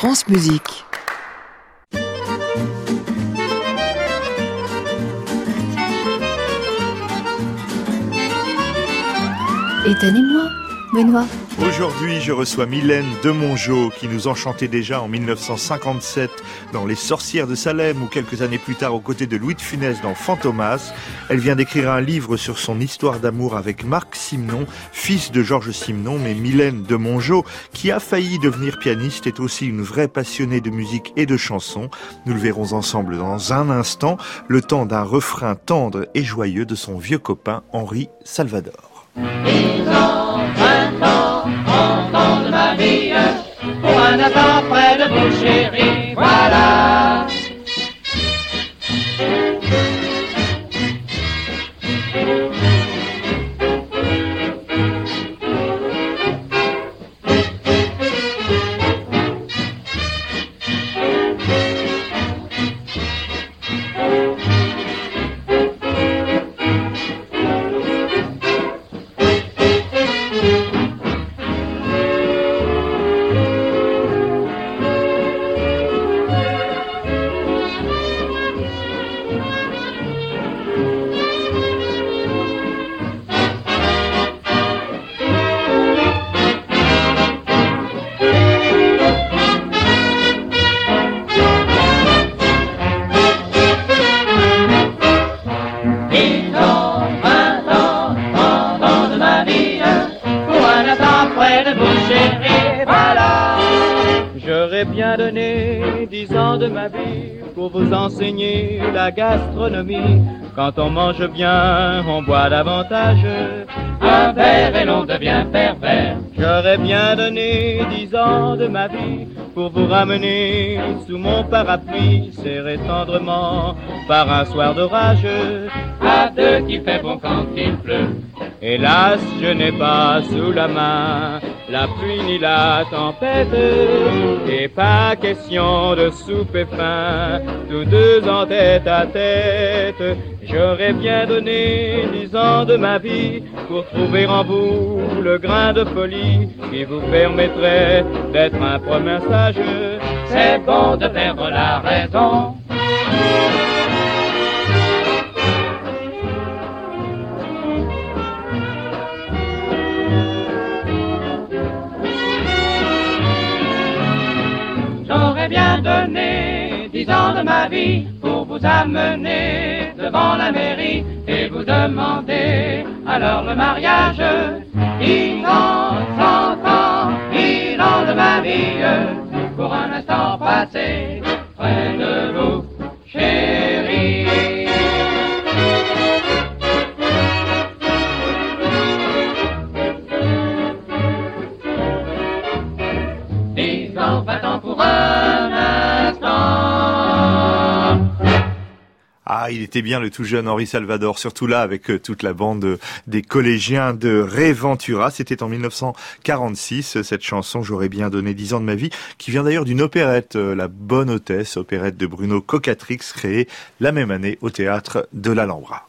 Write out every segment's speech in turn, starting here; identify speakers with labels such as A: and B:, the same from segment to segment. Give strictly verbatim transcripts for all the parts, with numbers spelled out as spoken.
A: France Musique.
B: Étonnez-moi, Benoît.
C: Aujourd'hui, je reçois Mylène Demongeot qui nous enchantait déjà en mille neuf cent cinquante-sept dans Les Sorcières de Salem ou quelques années plus tard aux côtés de Louis de Funès dans Fantomas. Elle vient d'écrire un livre sur son histoire d'amour avec Marc Simenon, fils de Georges Simenon, mais Mylène Demongeot, qui a failli devenir pianiste, est aussi une vraie passionnée de musique et de chansons. Nous le verrons ensemble dans un instant, le temps d'un refrain tendre et joyeux de son vieux copain Henri Salvador.
D: Dix ans, vingt ans, trente ans de ma vie, pour un instant près de vous, chérie, voilà.
E: Enseigner la gastronomie. Quand on mange bien, on boit davantage.
D: Un verre et l'on devient pervers.
E: J'aurais bien donné dix ans de ma vie pour vous ramener sous mon parapluie, serré tendrement par un soir d'orage.
D: À deux qui fait bon quand il pleut.
E: Hélas, je n'ai pas sous la main la pluie ni la tempête, et pas question de souper fin, tous deux en tête à tête. J'aurais bien donné dix ans de ma vie pour trouver en vous le grain de folie qui vous permettrait d'être un premier sage.
D: C'est bon de perdre la raison. J'aurais bien donné dix ans de ma vie pour vous amener devant la mairie et vous demander alors le mariage. Dix ans, cent ans, dix ans de ma vie pour un instant passé près de vous, chérie. Dix ans, vingt ans pour un instant.
C: Ah, il était bien le tout jeune Henri Salvador, surtout là avec euh, toute la bande euh, des collégiens de Réventura. C'était en mille neuf cent quarante-six, cette chanson « J'aurais bien donné dix ans de ma vie » qui vient d'ailleurs d'une opérette, euh, La Bonne Hôtesse, opérette de Bruno Cocatrix, créée la même année au théâtre de l'Alhambra.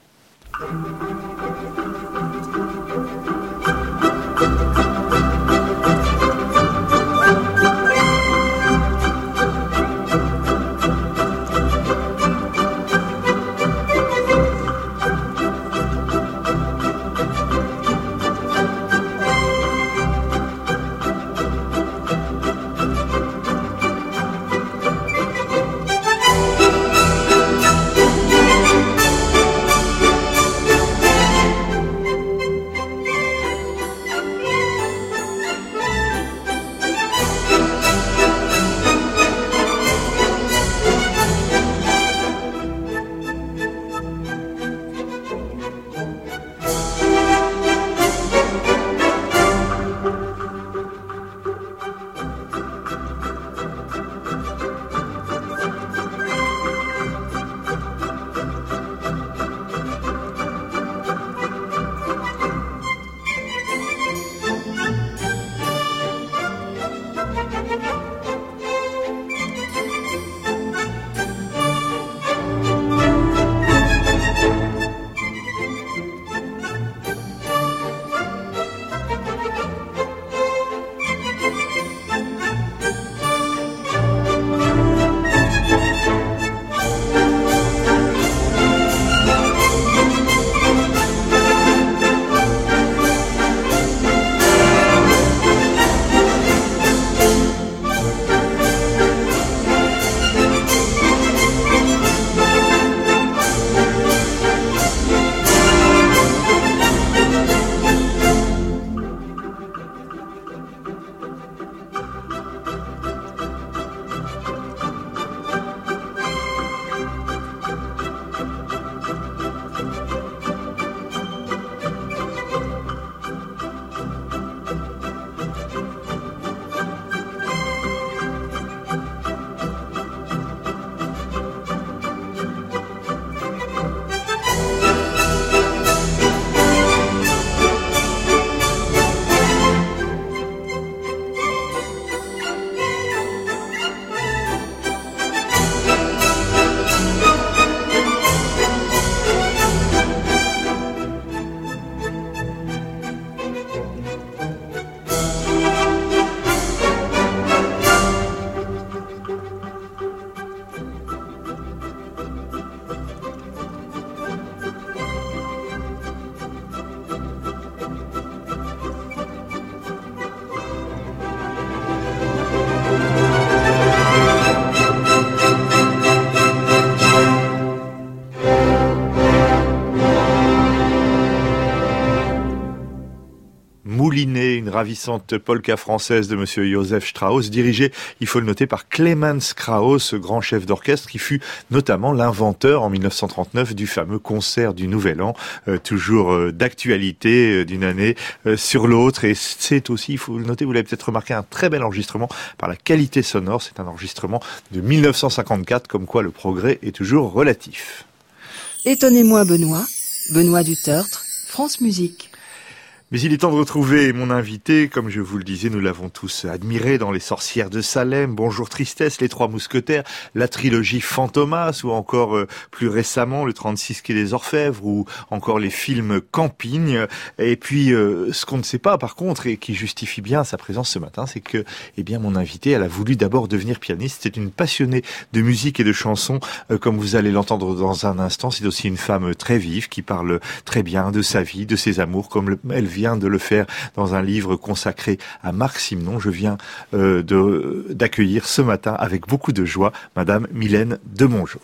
C: ravissante polka française de monsieur Joseph Strauss, dirigée, il faut le noter, par Clemens Krauss, grand chef d'orchestre qui fut notamment l'inventeur en mille neuf cent trente-neuf du fameux concert du Nouvel An, euh, toujours euh, d'actualité euh, d'une année euh, sur l'autre. Et c'est aussi, il faut le noter, vous l'avez peut-être remarqué, un très bel enregistrement par la qualité sonore. C'est un enregistrement de mille neuf cent cinquante-quatre, comme quoi le progrès est toujours relatif.
B: Étonnez-moi Benoît, Benoît Dutertre, France Musique.
C: Mais il est temps de retrouver mon invité. Comme je vous le disais, nous l'avons tous admiré dans Les Sorcières de Salem, Bonjour Tristesse, Les Trois Mousquetaires, la trilogie Fantomas, ou encore euh, plus récemment le trente-six quai des Orfèvres, ou encore les films Camping. Et puis, euh, ce qu'on ne sait pas, par contre, et qui justifie bien sa présence ce matin, c'est que, eh bien, mon invité, elle a voulu d'abord devenir pianiste. C'est une passionnée de musique et de chansons, euh, comme vous allez l'entendre dans un instant. C'est aussi une femme très vive, qui parle très bien de sa vie, de ses amours, comme le, elle vient de le faire dans un livre consacré à Marc Simenon. Je viens euh, de, d'accueillir ce matin avec beaucoup de joie Madame Mylène de Mongeau.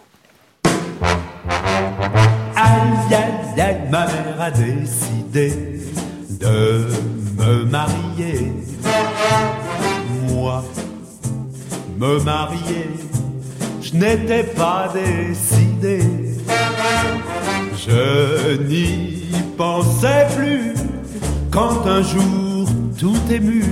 A: Aïe, aïe, aïe, ma mère a décidé de me marier. Moi, me marier, je n'étais pas décidé. Je n'y pensais plus quand un jour tout ému,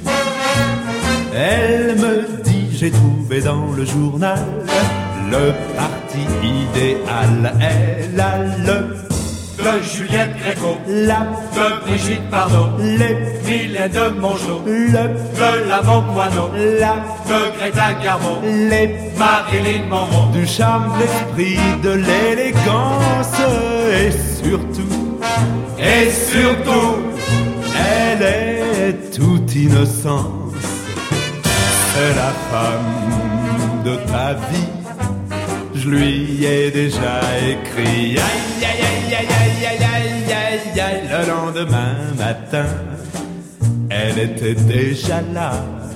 A: elle me dit, j'ai trouvé dans le journal le parti idéal. Elle a le de Juliette Gréco, la de Brigitte Bardot, les Mylène de Mongeau, le de Lavant Coineau, la de Greta Garbo, les Marilyn Monroe, du charme, de l'esprit, de l'élégance et surtout, et surtout, elle est toute innocence. C'est la femme de ta vie. Je lui ai déjà écrit. Aïe, aïe, aïe, aïe, aïe, aïe, aïe, aïe, aïe. Le lendemain matin, elle était déjà là.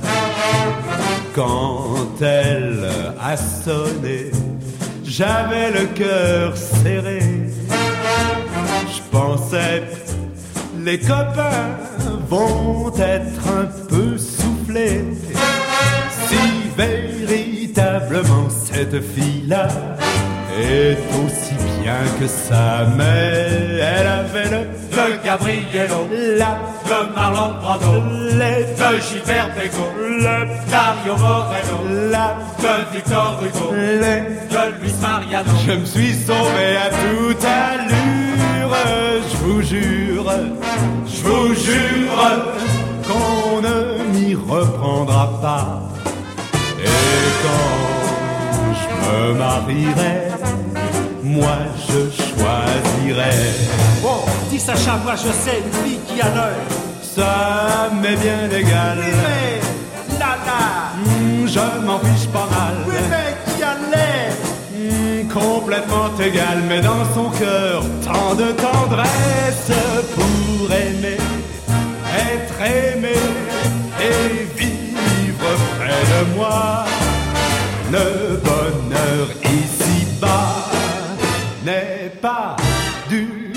A: Quand elle a sonné, j'avais le cœur serré. Je pensais, les copains vont être un peu soufflés. Si véritablement cette fille-là est aussi bien que sa mère, elle avait le de Gabriello, la de Marlon Brando, les de Gilbert Bécaud, le Dario Moreno, la de Victor Hugo, les de Luis Mariano. Je me suis sauvé à toute allure, je vous jure, je vous jure qu'on ne m'y reprendra pas. Et quand je me marierai, moi je choisirai.
F: Bon, dis Sacha, moi je sais une fille qui a l'œil.
A: Ça m'est bien égal.
F: Oui mais, Lala.
A: Mmh, je m'en fiche pas mal.
F: Oui mais, qui a l'air
A: mmh, complètement égal, mais dans son cœur, tant de tendresse pour aimer, être aimé et vivre près de moi. Le bonheur ici-bas n'est pas du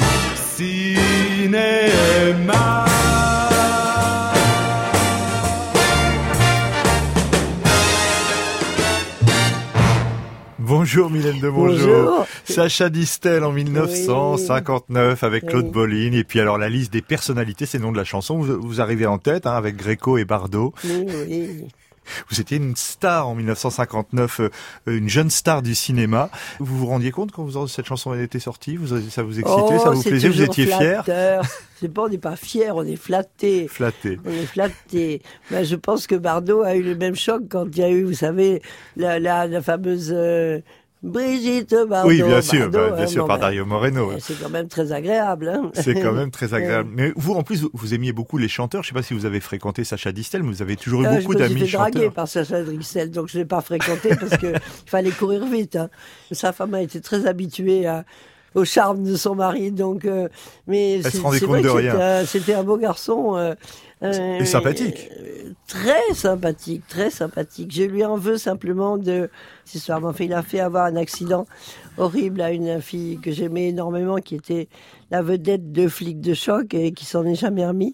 A: cinéma.
C: Bonjour Mylène de Mongeau.
B: Bonjour.
C: Sacha Distel en mille neuf cent cinquante-neuf oui. avec Claude oui. Boline. Et puis alors la liste des personnalités, c'est le nom de la chanson. Vous, vous arrivez en tête hein, avec Gréco et Bardot.
B: Oui, oui.
C: Vous étiez une star en mille neuf cent cinquante-neuf, euh, une jeune star du cinéma. Vous vous rendiez compte quand vous, cette chanson était sortie, vous, ça vous excitait,
G: oh,
C: ça vous plaisait, vous étiez fier?
G: C'est pas, on n'est pas fier, on est flatté.
C: Flatté.
G: On est flatté. Ben, je pense que Bardot a eu le même choc quand il y a eu, vous savez, la, la, la fameuse euh, Brigitte Bardot.
C: Oui, bien sûr,
G: Bardot,
C: bah, bien
G: hein,
C: sûr,
G: bon,
C: par
G: ben,
C: Dario Moreno.
G: euh, c'est quand même très agréable. Hein.
C: C'est quand même très agréable. Mais vous, en plus, vous, vous aimiez beaucoup les chanteurs. Je sais pas si vous avez fréquenté Sacha Distel, mais vous avez toujours eu
G: euh,
C: beaucoup d'amis chanteurs.
G: Je me suis fait draguer par Sacha Distel, donc je l'ai pas fréquenté parce que il fallait courir vite. Hein. Sa femme a été très habituée à au charme de son mari, donc euh, mais
C: elle
G: c'est,
C: se rendait
G: c'est
C: compte
G: vrai
C: de
G: que
C: rien.
G: C'était un, c'était un beau garçon. Euh, euh,
C: et sympathique.
G: Euh, très sympathique, très sympathique. Je lui en veux simplement de cette histoire. Enfin, il a fait avoir un accident horrible à une fille que j'aimais énormément, qui était la vedette de Flic de choc et qui s'en est jamais remis.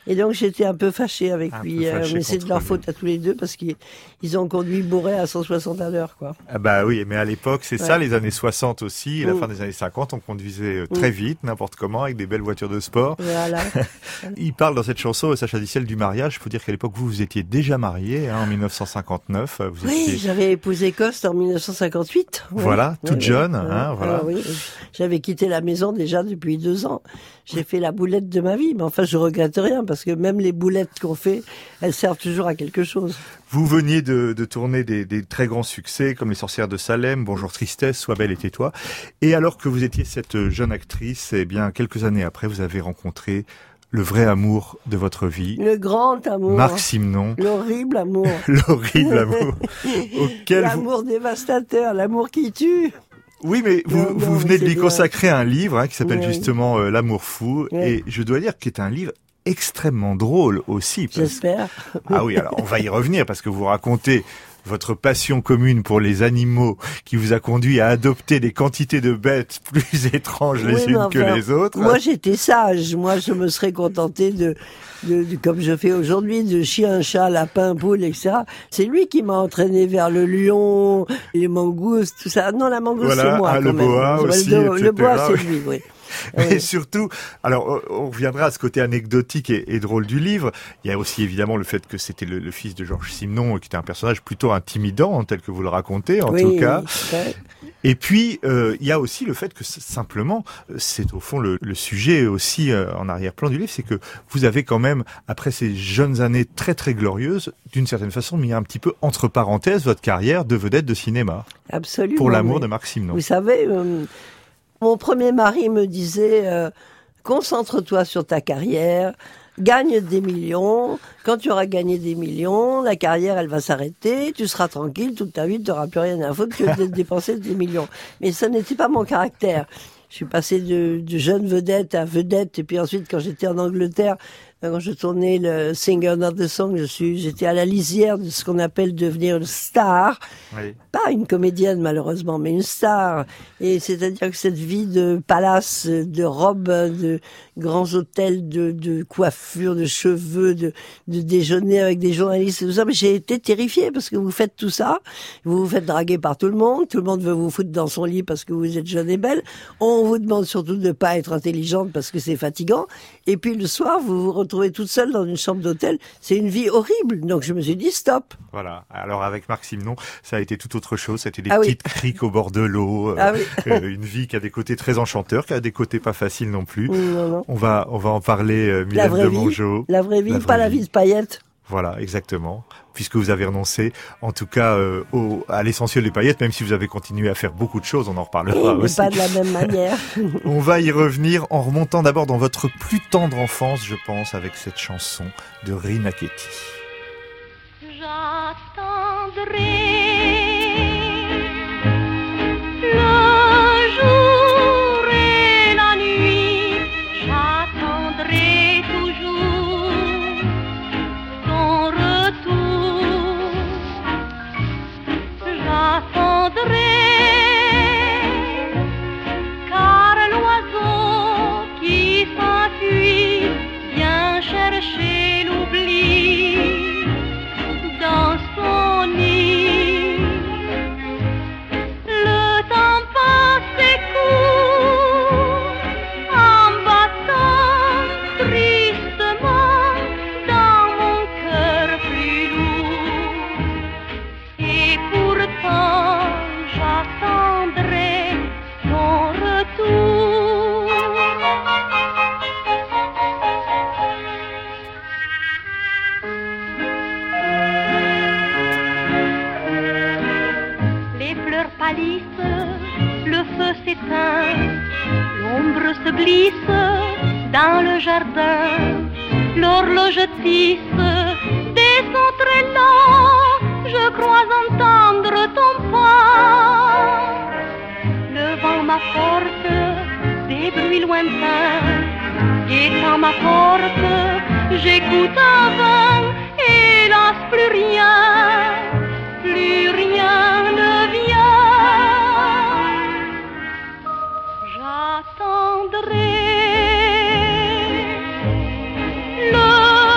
G: Et donc j'étais un peu fâchée avec
C: Un
G: lui,
C: peu
G: euh,
C: fâchée
G: mais c'est de
C: contre
G: leur
C: lui.
G: faute à tous les deux parce qu'ils ils ont conduit bourré à cent soixante à l'heure, quoi.
C: Ah bah oui, mais à l'époque, c'est
G: Ouais.
C: ça, les années soixante aussi, et la
G: Mm.
C: fin des années cinquante, on conduisait euh, très
G: Mm.
C: vite, n'importe comment, avec des belles voitures de sport.
G: Voilà.
C: Il parle dans cette chanson, Sacha Distel, du mariage. Il faut dire qu'à l'époque, vous, vous étiez déjà marié, hein, en mille neuf cent cinquante-neuf. Vous
G: Oui,
C: étiez,
G: j'avais épousé Coste en mille neuf cent cinquante-huit. Oui.
C: voilà, toute
G: Oui,
C: jeune,
G: oui.
C: hein,
G: Ah,
C: voilà.
G: oui. J'avais quitté la maison déjà depuis deux ans. J'ai fait la boulette de ma vie, mais enfin, je regrette rien parce que même les boulettes qu'on fait, elles servent toujours à quelque chose.
C: Vous veniez de, de tourner des, des très grands succès comme Les Sorcières de Salem, Bonjour Tristesse, Sois belle et tais-toi. Et alors que vous étiez cette jeune actrice, eh bien, quelques années après, vous avez rencontré le vrai amour de votre vie,
G: Le grand amour.
C: Marc Simon,
G: L'horrible amour.
C: l'horrible amour auquel vous...
G: L'amour dévastateur, l'amour qui tue.
C: Oui, mais vous,
G: Non, non,
C: vous
G: mais
C: venez de
G: c'est
C: lui
G: bien.
C: consacrer un livre hein, qui s'appelle
G: Oui.
C: justement euh, L'amour fou,
G: Oui.
C: et je dois dire qu'il est un livre extrêmement drôle aussi. parce-
G: J'espère.
C: Ah oui, alors on va y revenir parce que vous racontez votre passion commune pour les animaux qui vous a conduit à adopter des quantités de bêtes plus étranges les
G: Oui, mais
C: unes que
G: enfin,
C: les autres.
G: Moi, j'étais sage. Moi, je me serais contentée de, de, de- comme je fais aujourd'hui, de chien, chat, lapin, poule, et cetera. C'est lui qui m'a entraîné vers le lion, les mangoustes, tout ça. Non, la mangouste,
C: Voilà,
G: c'est moi.
C: ah,
G: quand
C: le
G: même.
C: boa
G: Le-
C: aussi,
G: le, le boa,
C: et cetera.
G: c'est lui, oui.
C: Mais
G: Oui.
C: surtout, alors on on reviendra à ce côté anecdotique et, et drôle du livre. Il y a aussi évidemment le fait que c'était le, le fils de Georges Simenon, qui était un personnage plutôt intimidant, hein, tel que vous le racontez en
G: Oui,
C: tout cas.
G: ouais.
C: Et puis, euh, il y a aussi le fait que c'est- simplement, euh, c'est au fond le, le sujet aussi euh, en arrière-plan du livre, c'est que vous avez quand même, après ces jeunes années très très glorieuses, d'une certaine façon mis un petit peu entre parenthèses votre carrière de vedette de cinéma,
G: Absolument.
C: pour l'amour
G: mais
C: de Marc Simon.
G: Vous savez, euh, mon premier mari me disait euh, concentre-toi sur ta carrière, gagne des millions. Quand tu auras gagné des millions, la carrière, elle va s'arrêter. Tu seras tranquille toute ta vie, tu n'auras plus rien à foutre que de dépenser des millions. Mais ça n'était pas mon caractère. Je suis passée de, de jeune vedette à vedette. Et puis ensuite, quand j'étais en Angleterre, quand je tournais le Singer Not the Song, je suis, j'étais à la lisière de ce qu'on appelle devenir une star.
C: Oui.
G: Pas une comédienne malheureusement, mais une star. Et c'est-à-dire que cette vie de palace, de robes, de grands hôtels, de, de coiffure, de cheveux, de, de déjeuner avec des journalistes, tout ça, mais j'ai été terrifiée parce que vous faites tout ça, vous vous faites draguer par tout le monde, tout le monde veut vous foutre dans son lit parce que vous êtes jeune et belle. On vous demande surtout de ne pas être intelligente parce que c'est fatigant. Et puis le soir, vous vous retrouvez toute seule dans une chambre d'hôtel. C'est une vie horrible. Donc je me suis dit stop.
C: Voilà. Alors avec Marc Simon, ça a été tout autre chose. C'était des
G: Ah oui.
C: petites criques au bord de l'eau, euh,
G: Ah oui.
C: euh, une vie qui a des côtés très enchanteurs, qui a des côtés pas faciles non plus.
G: Non, non.
C: On va, on va en parler, euh,
G: La
C: Mylène
G: vraie
C: de
G: vie,
C: Mongeau.
G: la vraie vie,
C: La
G: pas
C: vraie
G: la
C: vie.
G: vie de paillettes.
C: Voilà, exactement. Puisque vous avez renoncé, en tout cas, euh, au, à l'essentiel des paillettes, même si vous avez continué à faire beaucoup de choses, on en reparlera
G: Mais
C: aussi.
G: pas de la même manière.
C: On va y revenir en remontant d'abord dans votre plus tendre enfance, je pense, avec cette chanson de Rina Ketty.
H: J'attendrai le jour et la nuit, j'attendrai toujours ton retour. J'attendrai, car l'oiseau qui s'enfuit vient chercher l'oubli dans son nid. Le temps passe et court en battant tristement dans mon cœur plus lourd. Et pourtant j'attendrai ton retour. Les fleurs pâlissent, le feu s'éteint, l'ombre se glisse dans le jardin, l'horloge tisse des sons très lents, je crois entendre ton pas. Devant ma porte, des bruits lointains, guettant ma porte, j'écoute en vain, hélas plus rien. Plus rien ne vient. J'attendrai le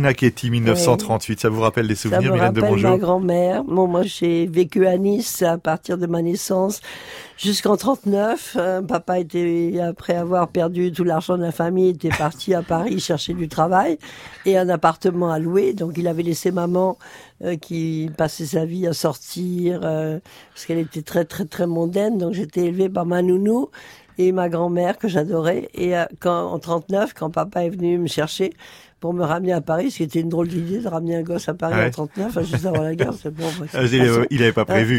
C: Elena Ketty, dix-neuf cent trente-huit. Ouais. Ça vous rappelle des souvenirs, Mylène de Mongeau?
G: Ça me rappelle ma grand-mère. Bon, moi, j'ai vécu à Nice à partir de ma naissance jusqu'en trente-neuf. Euh, papa était, après avoir perdu tout l'argent de la famille, était parti à Paris chercher du travail et un appartement à louer. Donc, il avait laissé maman euh, qui passait sa vie à sortir euh, parce qu'elle était très, très, très mondaine. Donc, j'étais élevée par ma nounou et ma grand-mère que j'adorais. Et euh, quand, en trente-neuf, quand papa est venu me chercher pour me ramener à Paris, ce qui était une drôle d'idée de ramener un gosse à Paris, ouais, en trente-neuf, juste avant la guerre, c'est bon. Bah, c'est
C: il n'avait pas prévu.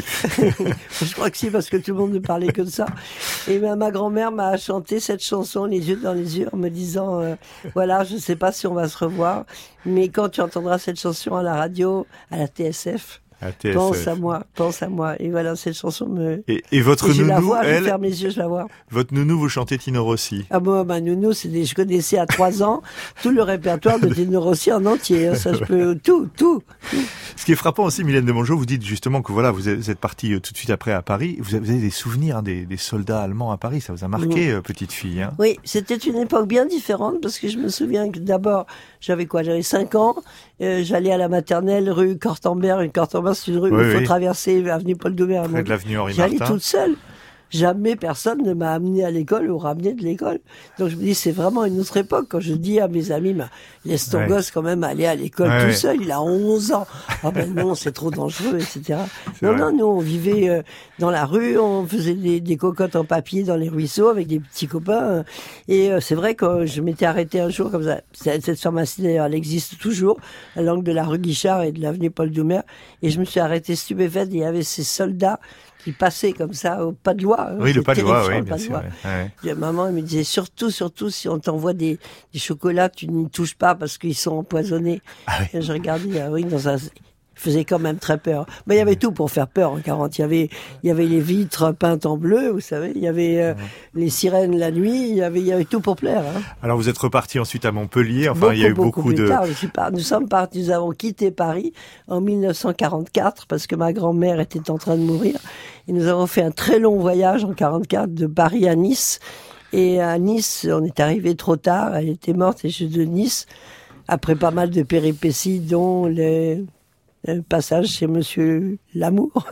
G: Je crois que si, parce que tout le monde ne parlait que de ça. Et ma, ma grand-mère m'a chanté cette chanson, les yeux dans les yeux, en me disant, euh, voilà, je ne sais pas si on va se revoir, mais quand tu entendras cette chanson à la radio, à la T S F, pense à moi, pense à moi. Et voilà, cette chanson me...
C: Et, et votre
G: et
C: nounou,
G: la vois,
C: elle...
G: Je ferme les yeux, je la vois.
C: Votre nounou, vous chantez Tino Rossi.
G: Ah bon, ma nounou, c'est des... je connaissais à trois ans tout le répertoire de Tino Rossi en entier. Hein, ça, je peux... Tout, tout, tout.
C: Ce qui est frappant aussi, Mylène de Mongeau, vous dites justement que voilà, vous êtes partie tout de suite après à Paris. Vous avez des souvenirs hein, des, des soldats allemands à Paris. Ça vous a marqué, mmh. euh, petite fille. Hein.
G: Oui, c'était une époque bien différente parce que je me souviens que d'abord, j'avais quoi? J'avais cinq ans. Euh, j'allais à la maternelle rue Cortambert. Une Cortambert, c'est une rue oui, où il faut oui. traverser avenue Paul Doumer.
C: Près de l'avenue Henri
G: J'allais
C: Martin.
G: toute seule. Jamais personne ne m'a amené à l'école ou ramené de l'école. Donc je me dis, c'est vraiment une autre époque. Quand je dis à mes amis, bah, laisse ton ouais. gosse quand même aller à l'école ouais, tout ouais. seul, il a onze ans. Ah ben non, c'est trop dangereux, et cetera. Non, vrai. non, nous, on vivait euh, dans la rue, on faisait des, des cocottes en papier dans les ruisseaux avec des petits copains. Euh, et euh, c'est vrai que je m'étais arrêtée un jour comme ça. Cette pharmacie, d'ailleurs, elle existe toujours, à l'angle de la rue Guichard et de l'avenue Paul Doumer. Et je me suis arrêtée stupéfaite. Il y avait ces soldats qui passait comme ça au pas de loi.
C: Oui, le pas de loi, oui, bien sûr. Ouais.
G: Ouais. Maman elle me disait surtout, surtout, si on t'envoie des, des chocolats, tu n'y touches pas parce qu'ils sont empoisonnés. Ah oui. Et je regardais, ah oui, dans un... faisait quand même très peur. Mais il y avait tout pour faire peur en quarante. Il y avait, il y avait les vitres peintes en bleu, vous savez. Il y avait euh, les sirènes la nuit. Il y avait, il y avait tout pour plaire. Hein.
C: Alors vous êtes reparti ensuite à Montpellier. Enfin,
G: beaucoup,
C: il y a eu
G: beaucoup,
C: beaucoup
G: plus
C: de.
G: Tard, je suis pas... Nous sommes partis. Nous avons quitté Paris en mille neuf cent quarante-quatre parce que ma grand-mère était en train de mourir. Et nous avons fait un très long voyage en quarante-quatre de Paris à Nice. Et à Nice, on est arrivé trop tard. Elle était morte et je suis de Nice après pas mal de péripéties, dont les un passage chez Monsieur Lamour.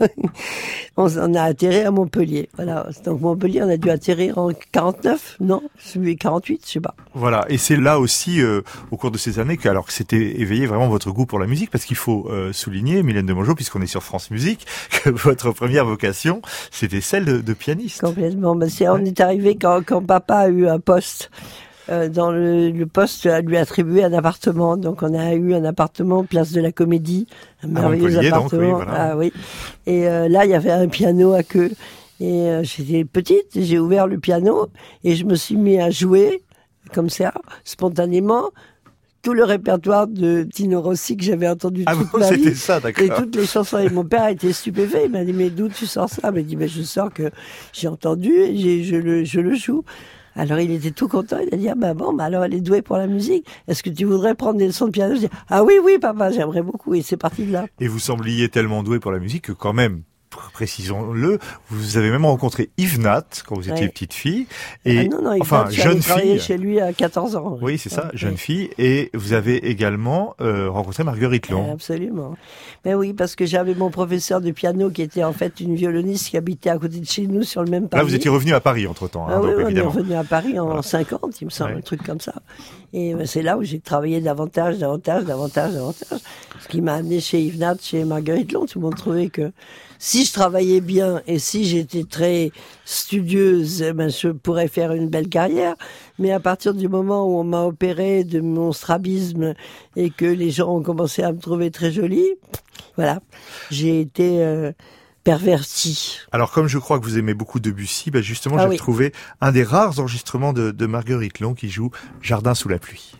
G: on, on a atterri à Montpellier. Voilà. Donc Montpellier, on a dû atterrir en quarante-neuf, non, celui quarante-huit, je sais pas.
C: Voilà. Et c'est là aussi, euh, au cours de ces années, que, alors que c'était éveillé vraiment votre goût pour la musique, parce qu'il faut euh, souligner, Mylène de Mongeau, puisqu'on est sur France Musique, que votre première vocation, c'était celle de, de pianiste.
G: Complètement. Ben, c'est, on est arrivé quand, quand papa a eu un poste. Euh, dans le, le poste à lui attribuer un appartement. Donc on a eu un appartement place de la Comédie, un merveilleux appartement. Donc, oui, voilà. Ah oui. Et euh, là il y avait un piano à queue. Et euh, j'étais petite, j'ai ouvert le piano et je me suis mis à jouer comme ça, spontanément. Tout le répertoire de Tino Rossi que j'avais entendu
C: ah
G: toute
C: bon,
G: ma vie.
C: Ça, d'accord.
G: Et toutes les chansons. Et mon père a été stupéfait. Il m'a dit, mais d'où tu sors ça? Il m'a dit, mais je sors que j'ai entendu et j'ai, je, le, je le joue. Alors il était tout content, il a dit ah ben bon, bah alors elle est douée pour la musique. Est-ce que tu voudrais prendre des leçons de piano? Je dis ah oui oui papa, j'aimerais beaucoup. Et c'est parti de là.
C: Et vous sembliez tellement douée pour la musique que quand même, précisons-le, vous avez même rencontré Yves Nat quand vous étiez ouais. petite fille et
G: ah non, non, Yves
C: enfin
G: Nat,
C: jeune fille
G: chez lui à quatorze ans.
C: Oui, c'est ça,
G: ouais.
C: jeune fille. Et vous avez également euh, rencontré Marguerite Long.
G: Absolument. Mais oui, parce que j'avais mon professeur de piano qui était en fait une violoniste qui habitait à côté de chez nous sur le même palier.
C: Là, vous étiez revenu à Paris entre-temps.
G: Ah
C: hein,
G: oui,
C: donc,
G: on
C: évidemment.
G: est revenu à Paris en voilà. cinquante, il me semble, ouais. un truc comme ça. Et ben, c'est là où j'ai travaillé davantage, davantage, davantage, davantage. Ce qui m'a amené chez Yves Nat, chez Marguerite Long. Tout le monde trouvait que si je travaillais bien et si j'étais très studieuse, ben je pourrais faire une belle carrière. Mais à partir du moment où on m'a opéré de mon strabisme et que les gens ont commencé à me trouver très jolie, voilà, j'ai été euh, pervertie.
C: Alors comme je crois que vous aimez beaucoup Debussy, ben justement
G: ah
C: j'ai
G: oui.
C: trouvé un des rares enregistrements de, de Marguerite Long qui joue Jardin sous la pluie.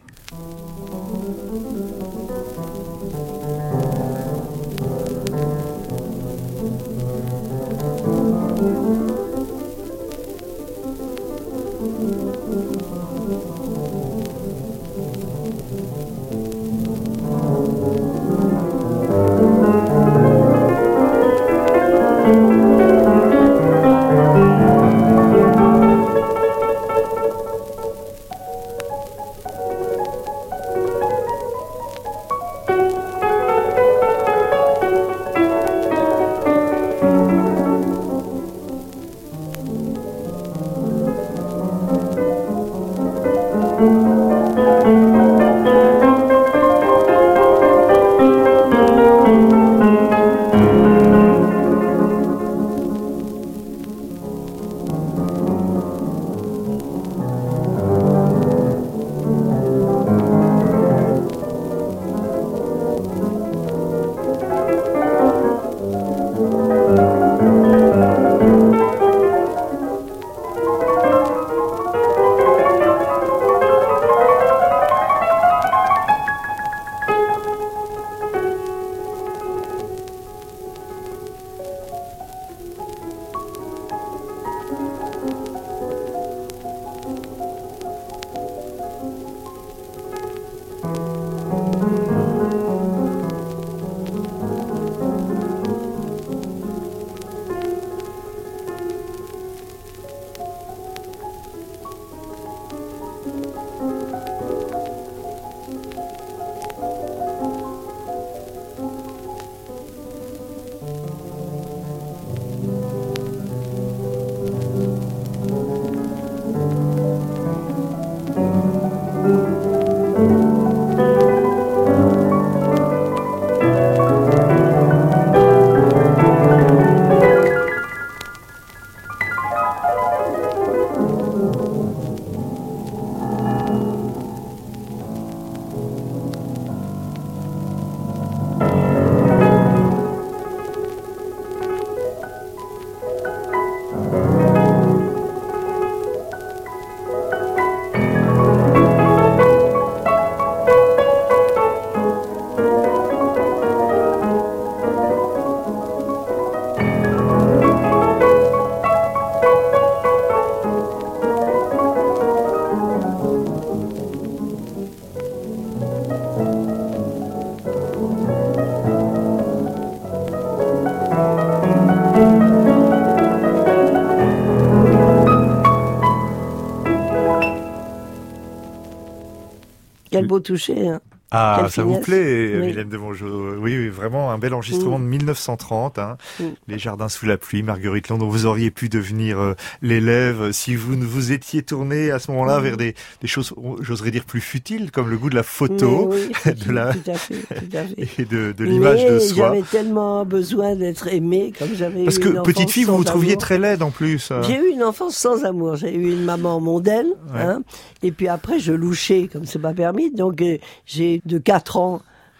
G: Quel beau toucher, hein.
C: Ah,
G: Quelle
C: ça
G: finesse.
C: vous plaît,
G: Oui.
C: Mylène de Mongeau? Oui, oui, vraiment un bel enregistrement
G: Mm.
C: de mille neuf cent trente. Hein.
G: Mm.
C: Les Jardins sous la pluie, Marguerite Long, dont vous auriez pu devenir euh, l'élève si vous ne vous étiez tourné à ce moment-là
G: Mm.
C: vers des, des choses, j'oserais dire, plus futiles, comme le goût de la photo,
G: Mais oui,
C: de la
G: tout à fait, tout à fait.
C: et de, de l'image
G: Mais
C: de soi.
G: j'avais tellement besoin d'être aimée, comme j'avais
C: Parce
G: eu
C: que
G: une
C: petite
G: enfance
C: fille, vous
G: sans
C: vous trouviez
G: amour.
C: très laide en plus. euh.
G: J'ai eu une enfance sans amour. J'ai eu une maman mondaine,
C: Ouais.
G: hein, et puis après je louchais comme c'est pas permis. Donc euh, j'ai de quatre ans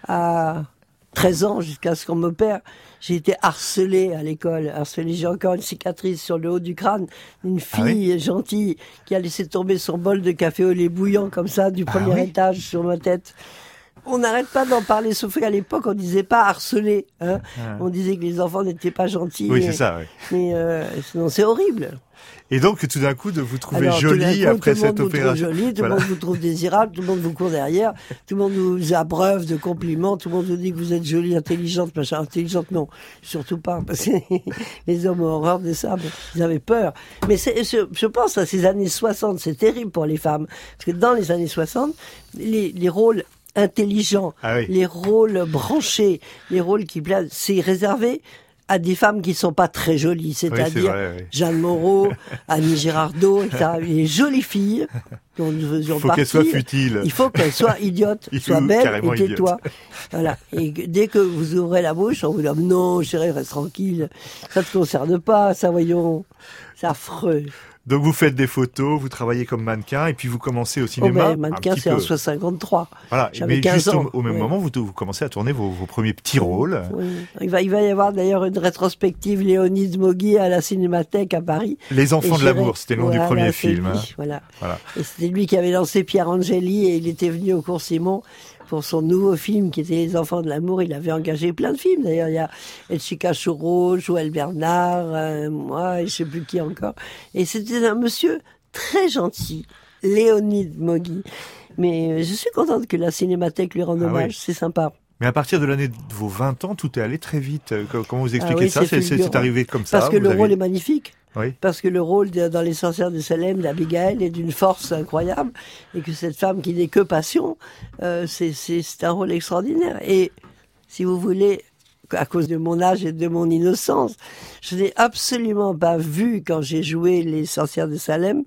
G: à treize ans jusqu'à ce qu'on m'opère. J'ai été harcelée à l'école. Harcelée, j'ai encore une cicatrice sur le haut du crâne. Une fille
C: Ah oui
G: gentille qui a laissé tomber son bol de café au lait bouillant comme ça du
C: Ah
G: premier
C: oui
G: étage sur ma tête. On n'arrête pas d'en parler, sauf qu'à l'époque, on disait pas harceler. Hein.
C: Ah.
G: On disait que les enfants n'étaient pas gentils.
C: Oui, c'est ça. Oui.
G: Mais euh, sinon, c'est horrible.
C: Et donc, tout d'un coup, de vous trouver
G: Alors, tout d'un
C: jolie
G: coup,
C: après
G: tout le
C: cette
G: monde vous trouve
C: opération.
G: jolie, tout
C: Voilà.
G: le monde vous trouve désirable, tout le monde vous court derrière, tout le monde vous abreuve de compliments, tout le monde vous dit que vous êtes jolie, intelligente, machin. Intelligente, non, surtout pas, parce que les hommes ont horreur de ça, mais ils avaient peur. Mais c'est, je, je pense à ces années soixante, c'est terrible pour les femmes, parce que dans les années soixante, les, les rôles intelligents,
C: Ah oui.
G: les rôles branchés, les rôles qui plaisent, c'est réservé à des femmes qui sont pas très jolies,
C: c'est
G: c'est-à-dire
C: vrai, oui.
G: Jeanne Moreau, Annie Girardot, et cetera. Les jolies filles dont nous faisions
C: Il faut
G: partie.
C: qu'elles soient futiles.
G: Il faut qu'elles soient idiotes,
C: Il
G: soient
C: faut
G: belles
C: carrément
G: et tais-toi. Voilà. Et que- dès que vous ouvrez la bouche, on vous dit « Non, chérie, reste tranquille. Ça te concerne pas, ça, voyons. C'est affreux. »
C: Donc vous faites des photos, vous travaillez comme mannequin et puis vous commencez au
G: Oh
C: cinéma.
G: ben, mannequin,
C: un petit
G: c'est en
C: peu.
G: cinquante-trois.
C: Voilà.
G: J'avais
C: Mais
G: quinze
C: juste
G: ans.
C: au, au même
G: Ouais.
C: moment, vous, vous commencez à tourner vos, vos premiers petits rôles.
G: Oui. Il va, il va y avoir d'ailleurs une rétrospective Léonide Mogui à la Cinémathèque à Paris.
C: Les Enfants
G: Et
C: de l'amour,
G: j'irai-
C: c'était le nom
G: voilà,
C: du premier
G: c'est
C: film.
G: lui,
C: hein.
G: Voilà.
C: Voilà.
G: Et c'était lui qui avait lancé Pierre Angeli et il était venu au cours Simon pour son nouveau film qui était Les Enfants de l'amour. Il avait engagé plein de films. D'ailleurs, il y a Elchica Choro, Joël Bernard, euh, moi, et je sais plus qui encore. Et c'était un monsieur très gentil, Léonide Mogui. Mais euh, je suis contente que la Cinémathèque lui rende
C: Ah
G: hommage.
C: oui.
G: C'est sympa.
C: Mais à partir de l'année de vos vingt ans, tout est allé très vite. Euh, Comment vous expliquez
G: Ah oui,
C: ça?
G: c'est
C: C'est c'est-
G: fulgurant.
C: c'est arrivé comme ça?
G: Parce que
C: vous
G: le
C: avez-
G: rôle est magnifique.
C: Oui.
G: Parce que le rôle de- dans Les Sorcières de Salem d'Abigail est d'une force incroyable et que cette femme qui n'est que passion, euh, c'est, c'est, c'est un rôle extraordinaire. Et si vous voulez, à cause de mon âge et de mon innocence, je n'ai absolument pas vu quand j'ai joué Les Sorcières de Salem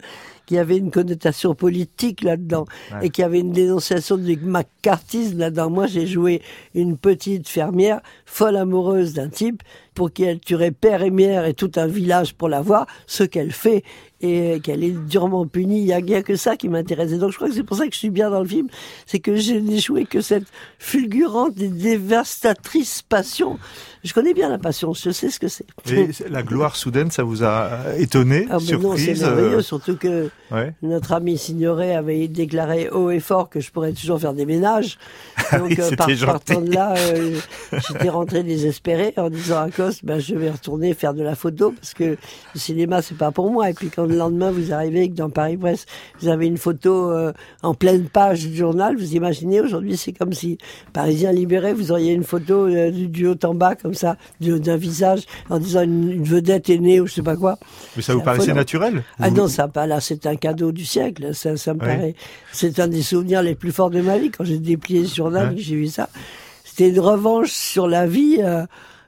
G: qu'il y avait une connotation politique là-dedans ouais. et qu'il y avait une dénonciation du macartisme là-dedans. Moi, j'ai joué une petite fermière folle amoureuse d'un type pour qu'elle tuerait père et mère et tout un village pour la voir, ce qu'elle fait et qu'elle est durement punie. Il n'y a, a que ça qui m'intéressait. Donc je crois que c'est pour ça que je suis bien dans le film, c'est que je n'ai joué que cette fulgurante et dévastatrice passion. Je connais bien la passion, je sais ce que c'est.
C: Et la gloire soudaine, ça vous a étonné,
G: ah,
C: surprise?
G: Non, c'est merveilleux, surtout que
C: ouais. notre
G: ami Signoret avait déclaré haut et fort que je pourrais toujours faire des ménages. Donc
C: oui,
G: euh, par,
C: gentil.
G: partant de là, euh, j'étais rentré désespéré en disant à Coste, ben, je vais retourner faire de la photo parce que le cinéma, c'est pas pour moi. Et puis quand le lendemain, vous arrivez et que dans Paris Presse, vous avez une photo euh, en pleine page du journal, vous imaginez, aujourd'hui, c'est comme si, Parisien libéré, vous auriez une photo euh, du, du haut en bas, comme ça, du, d'un visage, en disant une, une vedette est née ou je sais pas quoi.
C: Mais ça vous paraissait naturel?
G: Ah
C: vous...
G: non, ça pas là, c'est un cadeau du siècle, ça, ça me
C: ouais.
G: paraît. C'est un des souvenirs les plus forts de ma vie, quand j'ai déplié ce journal, ouais. que j'ai vu ça. C'était une revanche sur la vie, euh,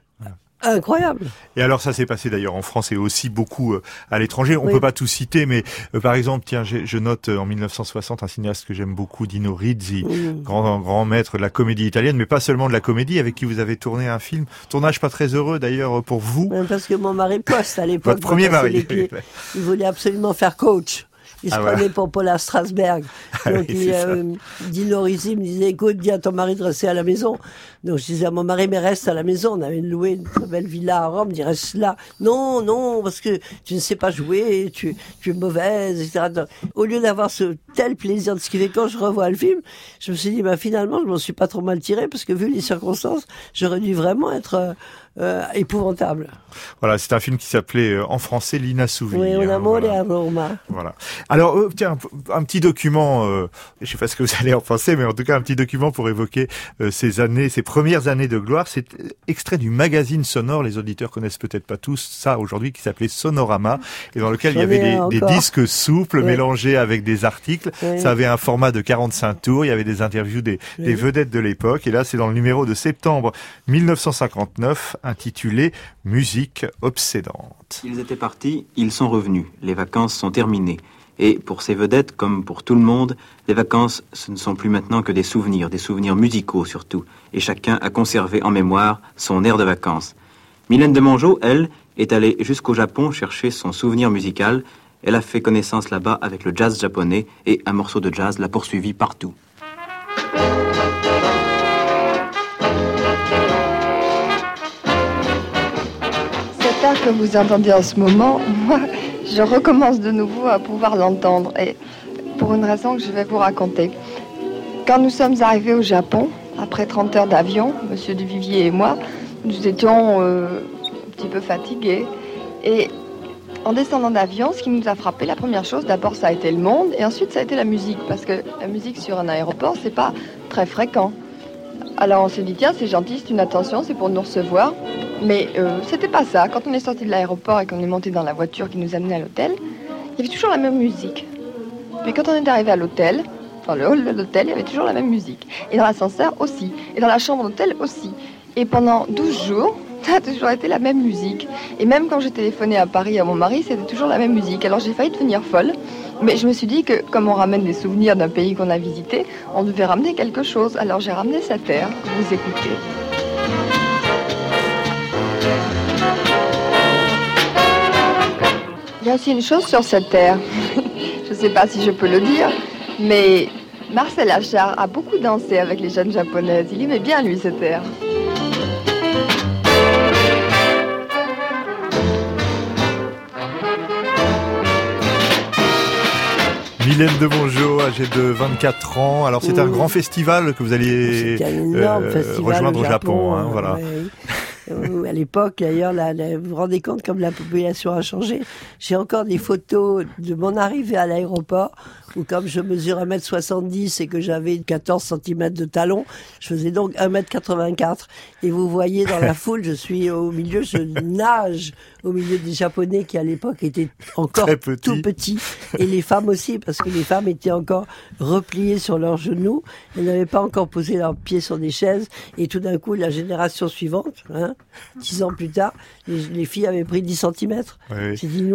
G: incroyable.
C: Et alors ça s'est passé d'ailleurs en France et aussi beaucoup euh, à l'étranger. On
G: oui.
C: peut pas tout citer, mais euh, par exemple, tiens, je note euh, en mille neuf cent soixante un cinéaste que j'aime beaucoup, Dino Rizzi, mmh. grand grand maître de la comédie italienne, mais pas seulement de la comédie, avec qui vous avez tourné un film. Tournage pas très heureux d'ailleurs pour vous.
G: Parce que mon mari Coste à l'époque,
C: votre premier mari,
G: les pieds, il voulait absolument faire coach. Il se ah prenait voilà. pour Paula Strasberg.
C: Ah
G: Donc,
C: oui,
G: il, euh, Dino Rizzi me disait, écoute, dis à ton mari de rester à la maison. Donc, je disais à mon mari, mais reste à la maison. On avait loué une très belle villa à Rome. Il dit, reste là. Non, non, parce que tu ne sais pas jouer, tu, tu es mauvaise, et cetera. Donc, au lieu d'avoir ce tel plaisir de ce qui fait quand je revois le film, je me suis dit, bah, finalement, je m'en suis pas trop mal tiré parce que vu les circonstances, j'aurais dû vraiment être, euh, Euh, épouvantable.
C: Voilà, c'est un film qui s'appelait euh, en français L'Inassouvi.
G: Oui, Un amore
C: voilà.
G: a Roma.
C: Voilà. Alors, euh, tiens, un, un petit document, euh, je sais pas ce que vous allez en penser, mais en tout cas un petit document pour évoquer euh, ces années, ces premières années de gloire. C'est extrait du magazine sonore, les auditeurs connaissent peut-être pas tous ça aujourd'hui, qui s'appelait Sonorama, et dans lequel J'en il y avait des, des disques souples oui. mélangés avec des articles. Oui. Ça avait un format de quarante-cinq tours, il y avait des interviews des, oui. des vedettes de l'époque, et là c'est dans le numéro de septembre mille neuf cent cinquante-neuf, intitulé « Musique obsédante ».
I: Ils étaient partis, ils sont revenus, les vacances sont terminées. Et pour ces vedettes, comme pour tout le monde, les vacances, ce ne sont plus maintenant que des souvenirs, des souvenirs musicaux surtout. Et chacun a conservé en mémoire son air de vacances. Mylène de Mongeau, elle, est allée jusqu'au Japon chercher son souvenir musical. Elle a fait connaissance là-bas avec le jazz japonais et un morceau de jazz l'a poursuivi partout.
J: Que vous entendez en ce moment, moi, je recommence de nouveau à pouvoir l'entendre, et pour une raison que je vais vous raconter. Quand nous sommes arrivés au Japon, après trente heures d'avion, Monsieur Duvivier et moi, nous étions euh, un petit peu fatigués, et en descendant d'avion, ce qui nous a frappé, la première chose, d'abord ça a été le monde, et ensuite ça a été la musique, parce que la musique sur un aéroport, c'est pas très fréquent. Alors on s'est dit, tiens, c'est gentil, c'est une attention, c'est pour nous recevoir. Mais euh, c'était pas ça. Quand on est sorti de l'aéroport et qu'on est monté dans la voiture qui nous amenait à l'hôtel, il y avait toujours la même musique. Puis quand on est arrivé à l'hôtel, dans le hall de l'hôtel, il y avait toujours la même musique. Et dans l'ascenseur aussi. Et dans la chambre d'hôtel aussi. Et pendant douze jours, ça a toujours été la même musique. Et même quand j'ai téléphoné à Paris à mon mari, c'était toujours la même musique. Alors j'ai failli devenir folle. Mais je me suis dit que, comme on ramène des souvenirs d'un pays qu'on a visité, on devait ramener quelque chose. Alors j'ai ramené cette air que vous écoutez. Il y a aussi une chose sur cette terre, je ne sais pas si je peux le dire, mais Marcel Achard a beaucoup dansé avec les jeunes japonaises. Il aimait bien, lui, cette terre.
C: Mylène de Mongeau, âgée de vingt-quatre ans. Alors c'est mmh. un grand festival que vous alliez euh, rejoindre au Japon, Japon hein, voilà.
G: Ouais. À l'époque, d'ailleurs, là, là, vous vous rendez compte comme la population a changé. J'ai encore des photos de mon arrivée à l'aéroport où, comme je mesure un mètre soixante-dix et que j'avais quatorze centimètres de talon, je faisais donc un mètre quatre-vingt-quatre. Et vous voyez dans la foule, je suis au milieu, je nage au milieu des Japonais qui, à l'époque, étaient encore petit. tout petits. Et les femmes aussi, parce que les femmes étaient encore repliées sur leurs genoux. Elles n'avaient pas encore posé leurs pieds sur des chaises. Et tout d'un coup, la génération suivante, hein, dix ans plus tard, les, les filles avaient pris dix centimètres.
C: Oui.
G: J'ai dit oui.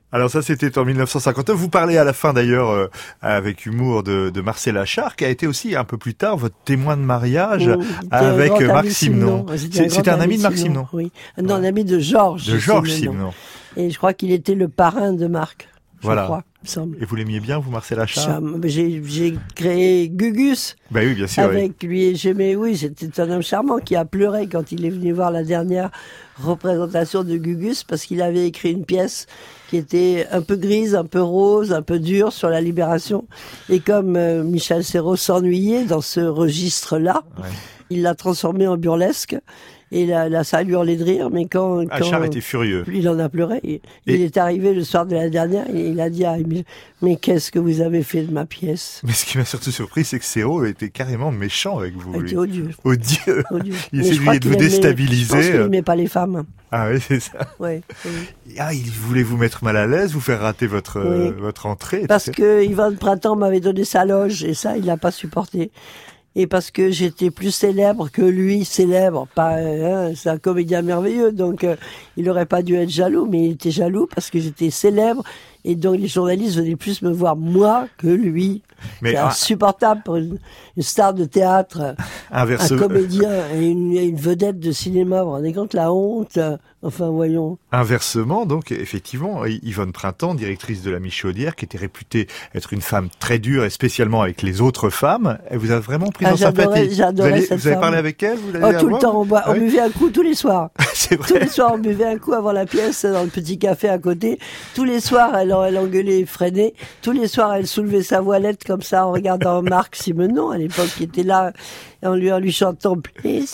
C: Alors ça, c'était en mille neuf cent cinquante-neuf. Vous parlez à la fin d'ailleurs euh, avec humour de, de Marcel Achard, qui a été aussi un peu plus tard votre témoin de mariage mmh, avec un Marc Simenon.
G: C'était,
C: c'était un ami de Marc Simenon.
G: Oui, non, un ami de Georges.
C: De Georges Simenon.
G: Et je crois qu'il était le parrain de Marc. Je
C: voilà.
G: crois, il me semble.
C: Et vous l'aimiez bien, vous, Marcel Achard?
G: J'ai, j'ai créé Gugus.
C: Ben oui, bien sûr.
G: Avec
C: oui.
G: lui, et j'aimais, oui, c'était un homme charmant qui a pleuré quand il est venu voir la dernière représentation de Gugus parce qu'il avait écrit une pièce qui était un peu grise, un peu rose, un peu dure sur la libération. Et comme euh, Michel Serrault s'ennuyait dans ce registre-là, ouais. il l'a transformé en burlesque. Et là, là, ça a lui hurlé de rire, mais quand... quand
C: Achard était furieux.
G: Il en a pleuré. Il, il est arrivé le soir de la dernière et il a dit à Émile, mais qu'est-ce que vous avez fait de ma pièce?
C: Mais ce qui m'a surtout surpris, c'est que Serrault était carrément méchant avec vous.
G: Il était odieux.
C: Odieux.
G: odieux.
C: Il essayait de vous
G: aimait,
C: déstabiliser.
G: Je pense qu'il n'aimait pas les femmes.
C: Ah oui, c'est ça.
G: Ouais, oui.
C: Ah, il voulait vous mettre mal à l'aise, vous faire rater votre, oui. euh, votre entrée.
G: Parce que Yvonne Printemps m'avait donné sa loge et ça, il l'a pas supporté. Et parce que j'étais plus célèbre que lui, célèbre, pas, hein, c'est un comédien merveilleux, donc euh, il aurait pas dû être jaloux, mais il était jaloux parce que j'étais célèbre, et donc les journalistes venaient plus me voir moi que lui. Mais c'est ah, insupportable pour une, une star de théâtre, inverse... un comédien et une, une vedette de cinéma. Vous vous rendez compte la honte? Enfin, voyons.
C: Inversement, donc, effectivement, Yvonne Printemps, directrice de la Michaudière, qui était réputée être une femme très dure, et spécialement avec les autres femmes, elle vous a vraiment pris
G: ah,
C: en sympathie.
G: J'adorais
C: vous allez,
G: cette
C: vous avez
G: femme.
C: parlé avec elle? Vous
G: oh, tout le temps, on, boit,
C: ah,
G: on
C: oui.
G: buvait un coup tous les soirs.
C: C'est vrai.
G: Tous les soirs, on buvait un coup avant la pièce, dans le petit café à côté. Tous les soirs, elle, elle engueulait Freinet. Tous les soirs, elle soulevait sa voilette comme ça, en regardant Marc Simenon, à l'époque, qui était là, et en lui, en lui chantant Plaisir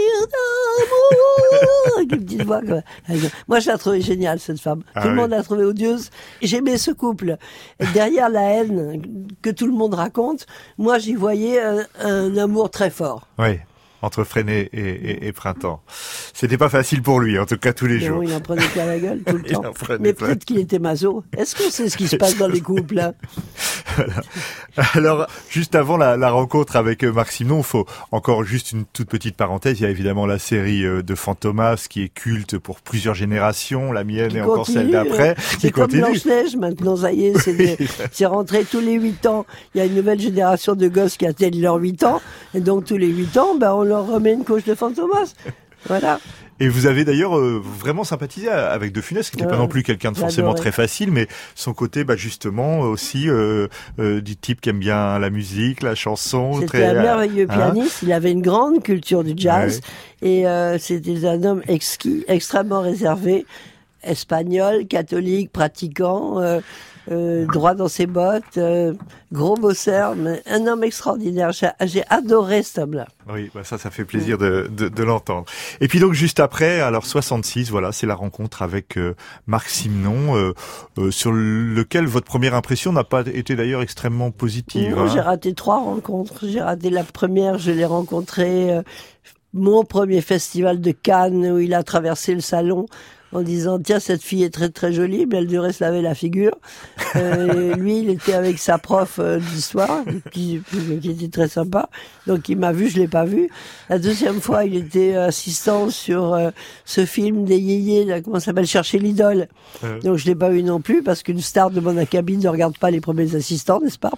G: d'amour, avec une petite voix. Moi, je la trouvais géniale, cette femme. Ah tout oui. le monde l'a trouvée odieuse. J'aimais ce couple. Et derrière la haine que tout le monde raconte, moi, j'y voyais un, un amour très fort.
C: Oui. Entre Freinet et, et, et Printemps. C'était pas facile pour lui, en tout cas tous les
G: non,
C: jours.
G: Il en prenait plein la gueule tout le temps. Mais plein. Peut-être qu'il était maso. Est-ce qu'on sait ce qui se passe dans les couples là?
C: Voilà. Alors, juste avant la, la rencontre avec Marc Simenon, il faut encore juste une toute petite parenthèse. Il y a évidemment la série de Fantomas qui est culte pour plusieurs générations, la mienne
G: qui
C: et
G: continue,
C: encore celle d'après.
G: C'est
C: qui
G: comme
C: continue.
G: Blanche-Neige maintenant, ça y est, c'est, oui. de, c'est rentré tous les huit ans. Il y a une nouvelle génération de gosses qui atteignent leurs huit ans. Et donc tous les huit ans, ben, on leur remet une couche de Fantomas. Voilà.
C: Et vous avez d'ailleurs euh, vraiment sympathisé avec De Funès, qui n'était ouais, pas non plus quelqu'un de forcément j'adorais. Très facile, mais son côté, bah, justement, aussi euh, euh, du type qui aime bien la musique, la chanson.
G: C'était
C: très,
G: un merveilleux hein pianiste, il avait une grande culture du jazz, ouais. et euh, c'était un homme exquis, extrêmement réservé, espagnol, catholique, pratiquant, euh, euh, droit dans ses bottes, euh, gros bosseur, mais un homme extraordinaire. J'ai, j'ai adoré cet homme-là.
C: Oui, bah ça, ça fait plaisir de, de, de l'entendre. Et puis donc juste après, alors soixante-six, voilà, c'est la rencontre avec euh, Marc Simenon, euh, euh, sur lequel votre première impression n'a pas été d'ailleurs extrêmement positive.
G: Non,
C: hein.
G: J'ai raté trois rencontres. J'ai raté la première, je l'ai rencontré euh, mon premier festival de Cannes où il a traversé le salon en disant tiens cette fille est très très jolie mais elle devrait se laver la figure. Euh, lui il était avec sa prof euh, d'histoire qui, qui était très sympa, donc il m'a vu, je l'ai pas vu. La deuxième fois il était assistant sur euh, ce film des yéyés là, comment ça s'appelle, Chercher l'idole, euh. donc je l'ai pas vu non plus parce qu'une star de mon cabine ne regarde pas les premiers assistants, n'est-ce pas?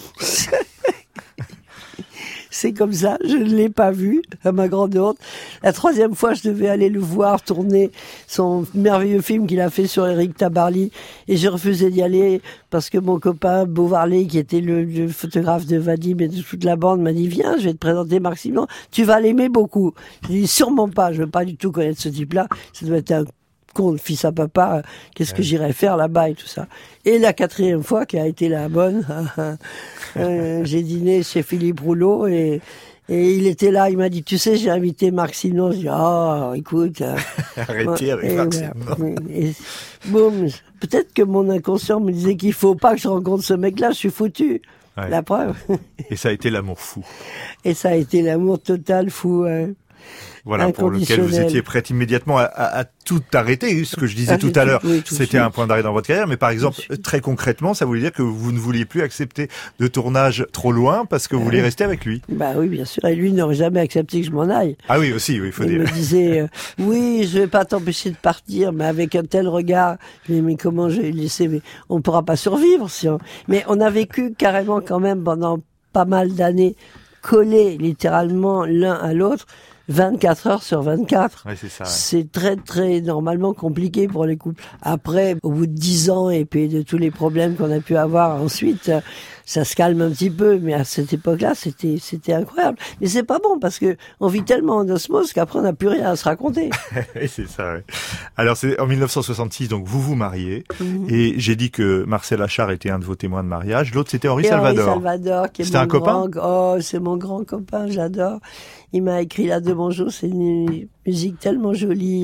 G: C'est comme ça, je ne l'ai pas vu, à ma grande honte. La troisième fois, je devais aller le voir tourner son merveilleux film qu'il a fait sur Éric Tabarly, et j'ai refusé d'y aller parce que mon copain Beauvarley, qui était le, le photographe de Vadim et de toute la bande, m'a dit « Viens, je vais te présenter Marc Simenon, tu vas l'aimer beaucoup. » J'ai dit « Sûrement pas, je veux pas du tout connaître ce type-là, ça doit être un con, fils à papa, qu'est-ce que j'irais faire là-bas et tout ça. » Et la quatrième fois, qui a été la bonne, euh, j'ai dîné chez Philippe Rouleau et, et il était là, il m'a dit, tu sais, j'ai invité Marc Simenon. Je dis, ah, oh, écoute.
C: Arrêtez avec
G: et,
C: Marc
G: voilà.
C: Simenon.
G: Et, boum, peut-être que mon inconscient me disait qu'il faut pas que je rencontre ce mec-là, je suis foutu. Ouais. La preuve.
C: Et ça a été l'amour fou.
G: Et ça a été l'amour total fou, ouais.
C: Voilà, pour lequel vous étiez prête immédiatement à, à, à tout arrêter. Ce que je disais
G: ah,
C: tout à l'heure,
G: oui, tout
C: c'était un point d'arrêt dans votre carrière. Mais par exemple,
G: tout
C: très concrètement, ça voulait dire que vous ne vouliez plus accepter de tournage trop loin parce que vous vouliez rester avec lui.
G: Bah oui, bien sûr. Et lui n'aurait jamais accepté que je m'en aille.
C: Ah oui, aussi, oui, il faut
G: il
C: dire.
G: Il me disait, euh, oui, je vais pas t'empêcher de partir, mais avec un tel regard. Je lui dis, mais comment je vais laisser, mais on ne pourra pas survivre si on... Mais on a vécu carrément quand même pendant pas mal d'années collés littéralement l'un à l'autre. vingt-quatre heures sur vingt-quatre.
C: Ouais, c'est ça, ouais.
G: C'est très, très normalement compliqué pour les couples. Après, au bout de dix ans et puis de tous les problèmes qu'on a pu avoir ensuite, ça se calme un petit peu. Mais à cette époque-là, c'était, c'était incroyable. Mais c'est pas bon parce que on vit tellement en osmose qu'après on n'a plus rien à se raconter.
C: C'est ça, ouais. Alors, c'est en dix-neuf cent soixante-six, donc vous vous mariez.
G: Mmh.
C: Et j'ai dit que Marcel Achard était un de vos témoins de mariage. L'autre, c'était Henri
G: et
C: Salvador.
G: Henri Salvador, qui est
C: c'était
G: mon
C: un copain?
G: Grand... Oh, c'est mon grand copain, j'adore. Il m'a écrit La de Bonjour, c'est une musique tellement jolie.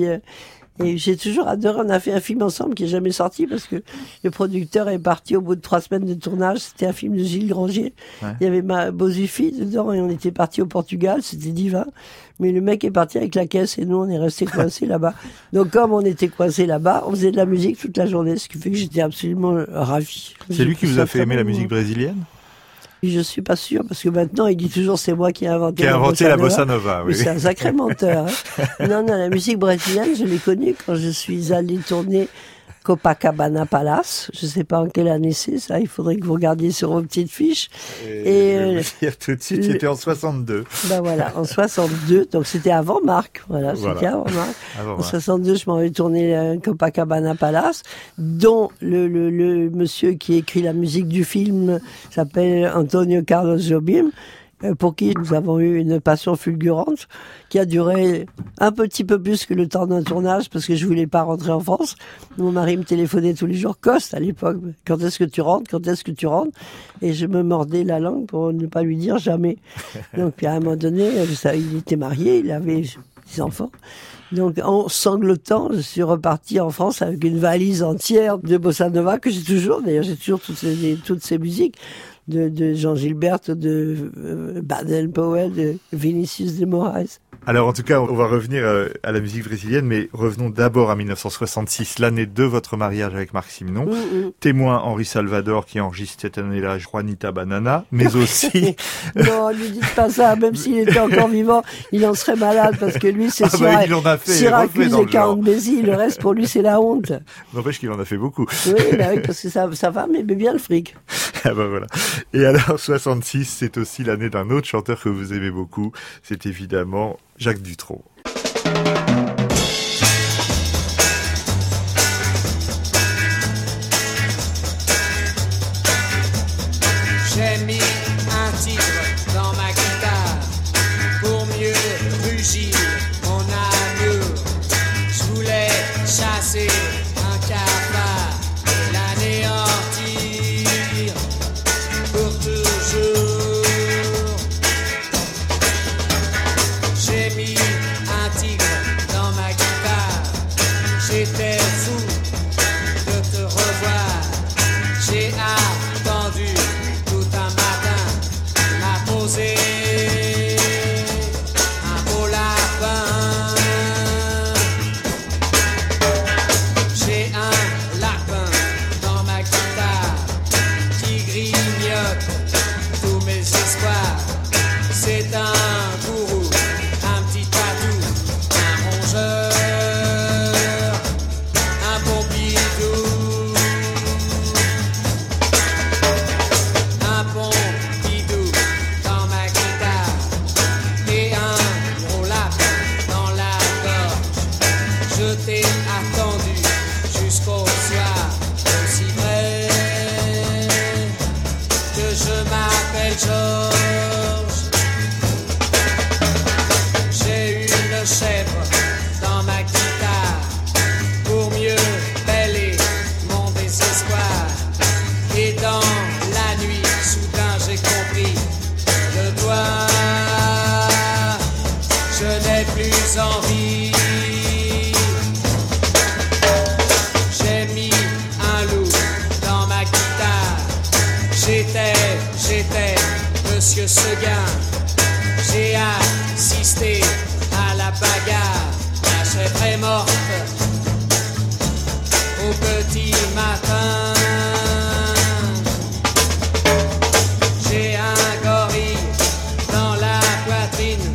G: Et j'ai toujours adoré. On a fait un film ensemble qui n'est jamais sorti parce que le producteur est parti au bout de trois semaines de tournage. C'était un film de Gilles Granger. Ouais. Il y avait ma Bozufi dedans et on était parti au Portugal. C'était divin. Mais le mec est parti avec la caisse et nous, on est restés coincés là-bas. Donc, comme on était coincés là-bas, on faisait de la musique toute la journée, ce qui fait que j'étais absolument ravi.
C: C'est lui qui vous a fait aimer la musique brésilienne?
G: Je suis pas sûre, parce que maintenant, il dit toujours c'est moi qui ai inventé,
C: qui a
G: la,
C: inventé
G: bossa
C: la bossa nova. Oui.
G: Mais c'est un sacré menteur. Hein. Non, non, la musique brésilienne, je l'ai connue quand je suis allée tourner Copacabana Palace. Je sais pas en quelle année c'est, ça. Il faudrait que vous regardiez sur vos petites fiches.
C: Et, et je vais vous dire tout de suite, le... c'était en soixante-deux.
G: Ben voilà, en soixante-deux. Donc c'était avant Marc. Voilà,
C: voilà.
G: c'était avant Marc.
C: Avant
G: en
C: Marc.
G: soixante-deux, je m'en vais tourner euh, Copacabana Palace, dont le, le, le monsieur qui écrit la musique du film s'appelle Antonio Carlos Jobim, pour qui nous avons eu une passion fulgurante, qui a duré un petit peu plus que le temps d'un tournage, parce que je voulais pas rentrer en France. Mon mari me téléphonait tous les jours, Coste à l'époque, quand est-ce que tu rentres, quand est-ce que tu rentres, et je me mordais la langue pour ne pas lui dire jamais. Donc, puis à un moment donné, il était marié, il avait des enfants. Donc, en sanglotant, je suis reparti en France avec une valise entière de bossa nova, que j'ai toujours, d'ailleurs, j'ai toujours toutes ces, toutes ces musiques. De, de Jean Gilbert, de euh, Baden-Powell, de Vinicius de Moraes.
C: Alors en tout cas, on va revenir euh, à la musique brésilienne, mais revenons d'abord à dix-neuf cent soixante-six, l'année de votre mariage avec Marc Simenon. Mm-hmm. Témoin Henri Salvador qui enregistre cette année-là Juanita Banana, mais aussi...
G: Non, lui dites pas ça, même s'il était encore vivant, il en serait malade, parce que lui, c'est
C: ah bah, il en a fait,
G: Syracuse et Count-Basie, le reste pour lui, c'est la honte.
C: N'empêche qu'il en a fait beaucoup.
G: Oui, bah oui, parce que sa, sa femme aimait bien le fric.
C: Ah bah voilà. Et alors, soixante-six, c'est aussi l'année d'un autre chanteur que vous aimez beaucoup, c'est évidemment Jacques Dutronc.
K: J'ai mis un tigre dans ma guitare pour mieux rugir mon amour. Je voulais chasser un cafard et l'anéantir pour toujours. J'ai mis un tigre dans ma guitare. J'étais fou de te revoir. J'ai attendu tout un matin. M'a posé un beau lapin. J'ai un lapin dans ma guitare qui grignote tous mes espoirs. C'est un gourou, un petit tatou, un rongeur, un pompidou, un pompidou dans ma guitare et un gros lapin dans la gorge. Je t'ai attendu jusqu'au soir, aussi vrai que je m'appelle Georges. J'ai une chèvre dans ma guitare pour mieux bêler mon désespoir. Et dans la nuit, soudain j'ai compris le doigt. Je n'ai plus envie. J'ai mis un loup dans ma guitare. J'étais, j'étais Monsieur Seguin. J'ai assisté à bagarre, la chèvre est morte au petit matin. J'ai un gorille dans la poitrine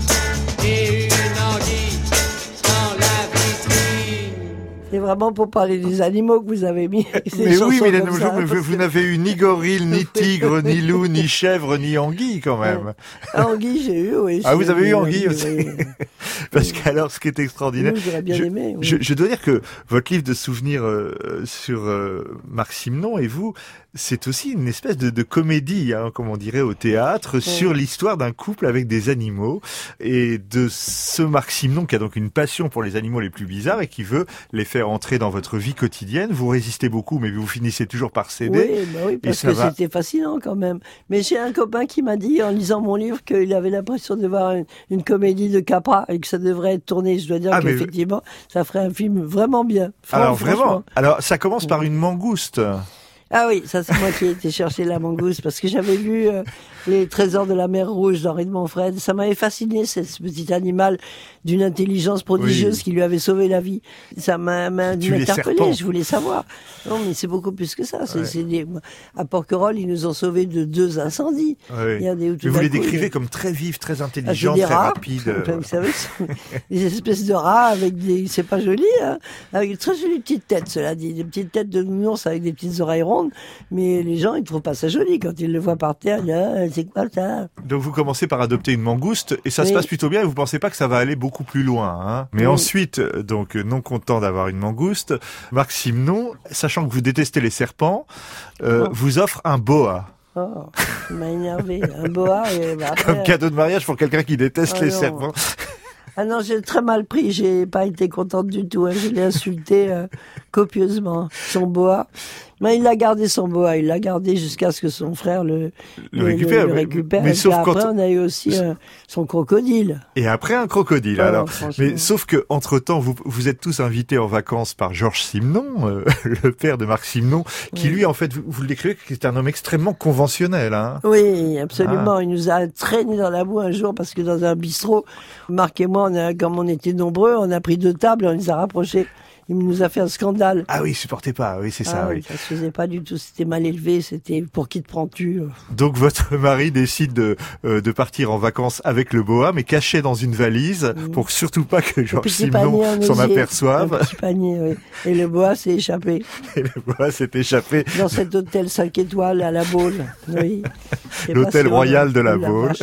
K: et une anguille dans la vitrine.
G: C'est vraiment pour parler des animaux que vous avez mis ces
C: Mais
G: chansons
C: oui, Mylène
G: comme
C: Mongeau,
G: ça,
C: mais vous, vous n'avez eu ni gorille, ni tigre, ni loup, ni chèvre, ni anguille quand même.
G: Ah, anguille, j'ai eu, oui.
C: Ah, vous avez eu anguille
G: oui,
C: aussi.
G: oui.
C: Parce qu'alors, ce qui est extraordinaire,
G: Oui, j'aurais bien
C: je,
G: aimé, oui.
C: je, je dois dire que votre livre de souvenirs euh, sur euh, Marc Simenon et vous, c'est aussi une espèce de, de comédie, hein, comme on dirait au théâtre, oui. sur l'histoire d'un couple avec des animaux et de ce Marc Simenon qui a donc une passion pour les animaux les plus bizarres et qui veut les faire entrer dans votre vie quotidienne. Vous résistez beaucoup, mais vous finissez toujours par céder.
G: Oui, bah oui parce
C: et ça
G: que
C: va...
G: c'était fascinant quand même. Mais j'ai un copain qui m'a dit, en lisant mon livre, qu'il avait l'impression de voir une, une comédie de Capra et que ça devrait être tourné. Je dois dire ah, qu'effectivement, mais... ça ferait un film vraiment bien.
C: Alors vraiment, alors ça commence par une mangouste.
G: Ah oui, ça c'est moi qui ai été chercher la mangouste parce que j'avais lu euh, Les Trésors de la mer Rouge d'Henri de Montfred. Ça m'avait fasciné, ce petit animal d'une intelligence prodigieuse oui. qui lui avait sauvé la vie. Ça m'a, m'a interpellé, je voulais savoir. Non, mais c'est beaucoup plus que ça. C'est, ouais. c'est des... À Porquerolles, ils nous ont sauvés de deux incendies.
C: Oui.
G: Il y a des,
C: mais vous les décrivez comme très vives, très intelligentes,
G: ah,
C: très
G: rats,
C: rapides.
G: Vous savez, des espèces de rats avec des... C'est pas joli, hein, avec une très jolie petite tête, cela dit. Des petites têtes de nounours avec des petites oreilles rondes. Mais les gens, ils trouvent pas ça joli quand ils le voient par terre. Ils disent, ah, c'est quoi ça?
C: Donc vous commencez par adopter une mangouste et ça oui. se passe plutôt bien et vous pensez pas que ça va aller beaucoup plus loin, hein. Mais oui. ensuite, donc non content d'avoir une mangouste, Marc Simenon, sachant que vous détestez les serpents, euh, oh. vous offre un boa.
G: Oh, il m'a énervé. Un boa. Et bah, après,
C: comme cadeau de mariage pour quelqu'un qui déteste oh, les non. serpents.
G: Ah non, j'ai très mal pris, j'ai pas été contente du tout, hein. Je l'ai insulté euh, copieusement, son boa. Mais il a gardé son boa, il l'a gardé jusqu'à ce que son frère le,
C: le, le récupère.
G: Le, le récupère.
C: Mais, mais sauf
G: après,
C: quand...
G: on a eu aussi euh, son crocodile.
C: Et après un crocodile, oh, alors. Mais sauf que entre temps, vous vous êtes tous invités en vacances par Georges Simenon, euh, le père de Marc Simenon, qui oui. lui, en fait, vous, vous le décrivez, qui est un homme extrêmement conventionnel, hein.
G: Oui, absolument. Ah. Il nous a traînés dans la boue un jour parce que dans un bistrot, Marc et moi, on a, comme on était nombreux, on a pris deux tables, on les a rapprochés. Il nous a fait un scandale.
C: Ah oui, il supportait pas, oui, c'est ça,
G: ah,
C: oui.
G: Ça se faisait pas du tout, c'était mal élevé, c'était pour qui te prends-tu?
C: Donc votre mari décide de, euh, de partir en vacances avec le boa, mais caché dans une valise, mmh. pour surtout pas que Georges Simenon s'en aperçoive.
G: Un petit panier, oui. Et le boa s'est échappé.
C: Et le boa s'est échappé.
G: Dans cet hôtel cinq étoiles à La Baule, oui.
C: L'hôtel royal de La Baule.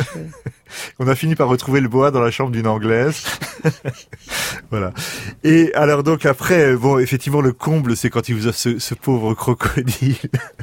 C: On a fini par retrouver le boa dans la chambre d'une Anglaise. Voilà. Et alors donc après, bon, effectivement, le comble, c'est quand il vous offre ce, ce pauvre crocodile.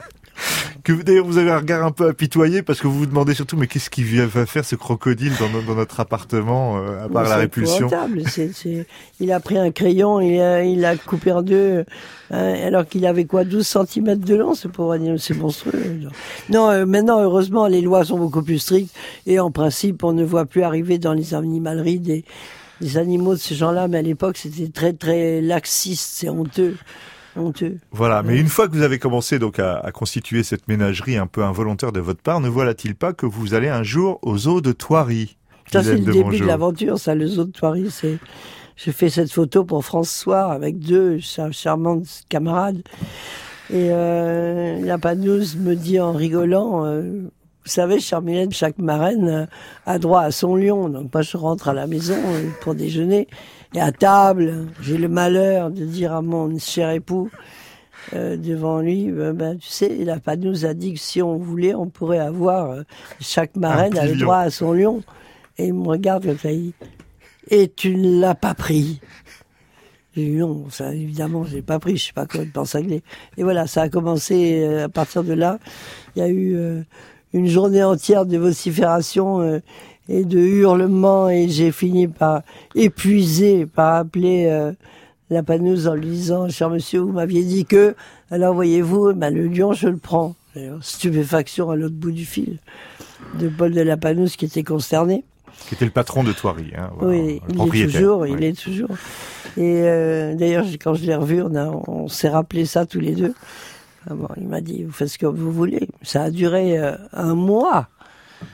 C: Que d'ailleurs vous avez un regard un peu apitoyé parce que vous vous demandez surtout mais qu'est-ce qu'il va faire ce crocodile dans, no, dans notre appartement euh, à part mais la répulsion.
G: C'est, c'est, il a pris un crayon, il a, il a coupé en deux, hein, alors qu'il avait quoi, douze centimètres de long, c'est pour c'est monstrueux. Non, euh, maintenant heureusement les lois sont beaucoup plus strictes et en principe on ne voit plus arriver dans les animaleries des, des animaux de ce genre-là, mais à l'époque c'était très très laxiste, c'est honteux. Honteux.
C: Voilà, mais une fois que vous avez commencé donc à, à constituer cette ménagerie un peu involontaire de votre part, ne voilà-t-il pas que vous allez un jour aux zoo de Thoiry?
G: Ça c'est le de début de l'aventure, ça, le zoo de Thoiry. C'est, j'ai fait cette photo pour France Soir avec deux char- charmantes camarades. Et euh, la paneuse me dit en rigolant, euh, vous savez, chère Mylène, chaque marraine a droit à son lion. Donc moi je rentre à la maison pour déjeuner. Et à table, j'ai le malheur de dire à mon cher époux, euh, devant lui, ben, ben, tu sais, la paneuse a dit que si on voulait, on pourrait avoir, euh, chaque marraine avait droit à son lion. Et il me regarde comme ça, il dit, et tu ne l'as pas pris. J'ai dit non, ça, évidemment, je l'ai pas pris, je sais pas quoi de pensagler. Et voilà, ça a commencé, euh, à partir de là, il y a eu euh, une journée entière de vocifération, euh, et de hurlements, et j'ai fini par épuiser, par appeler euh, la paneuse en lui disant « Cher monsieur, vous m'aviez dit que... » Alors voyez-vous, ben, le lion, je le prends. Alors, stupéfaction à l'autre bout du fil de Paul de la Paneuse qui était consterné.
C: Qui était le patron de Thoiry. Hein, voilà,
G: oui, il est toujours, ouais. il est toujours. Et euh, d'ailleurs, quand je l'ai revu, on, a, on s'est rappelé ça tous les deux. Ah bon, il m'a dit « Vous faites ce que vous voulez ». Ça a duré euh, un mois.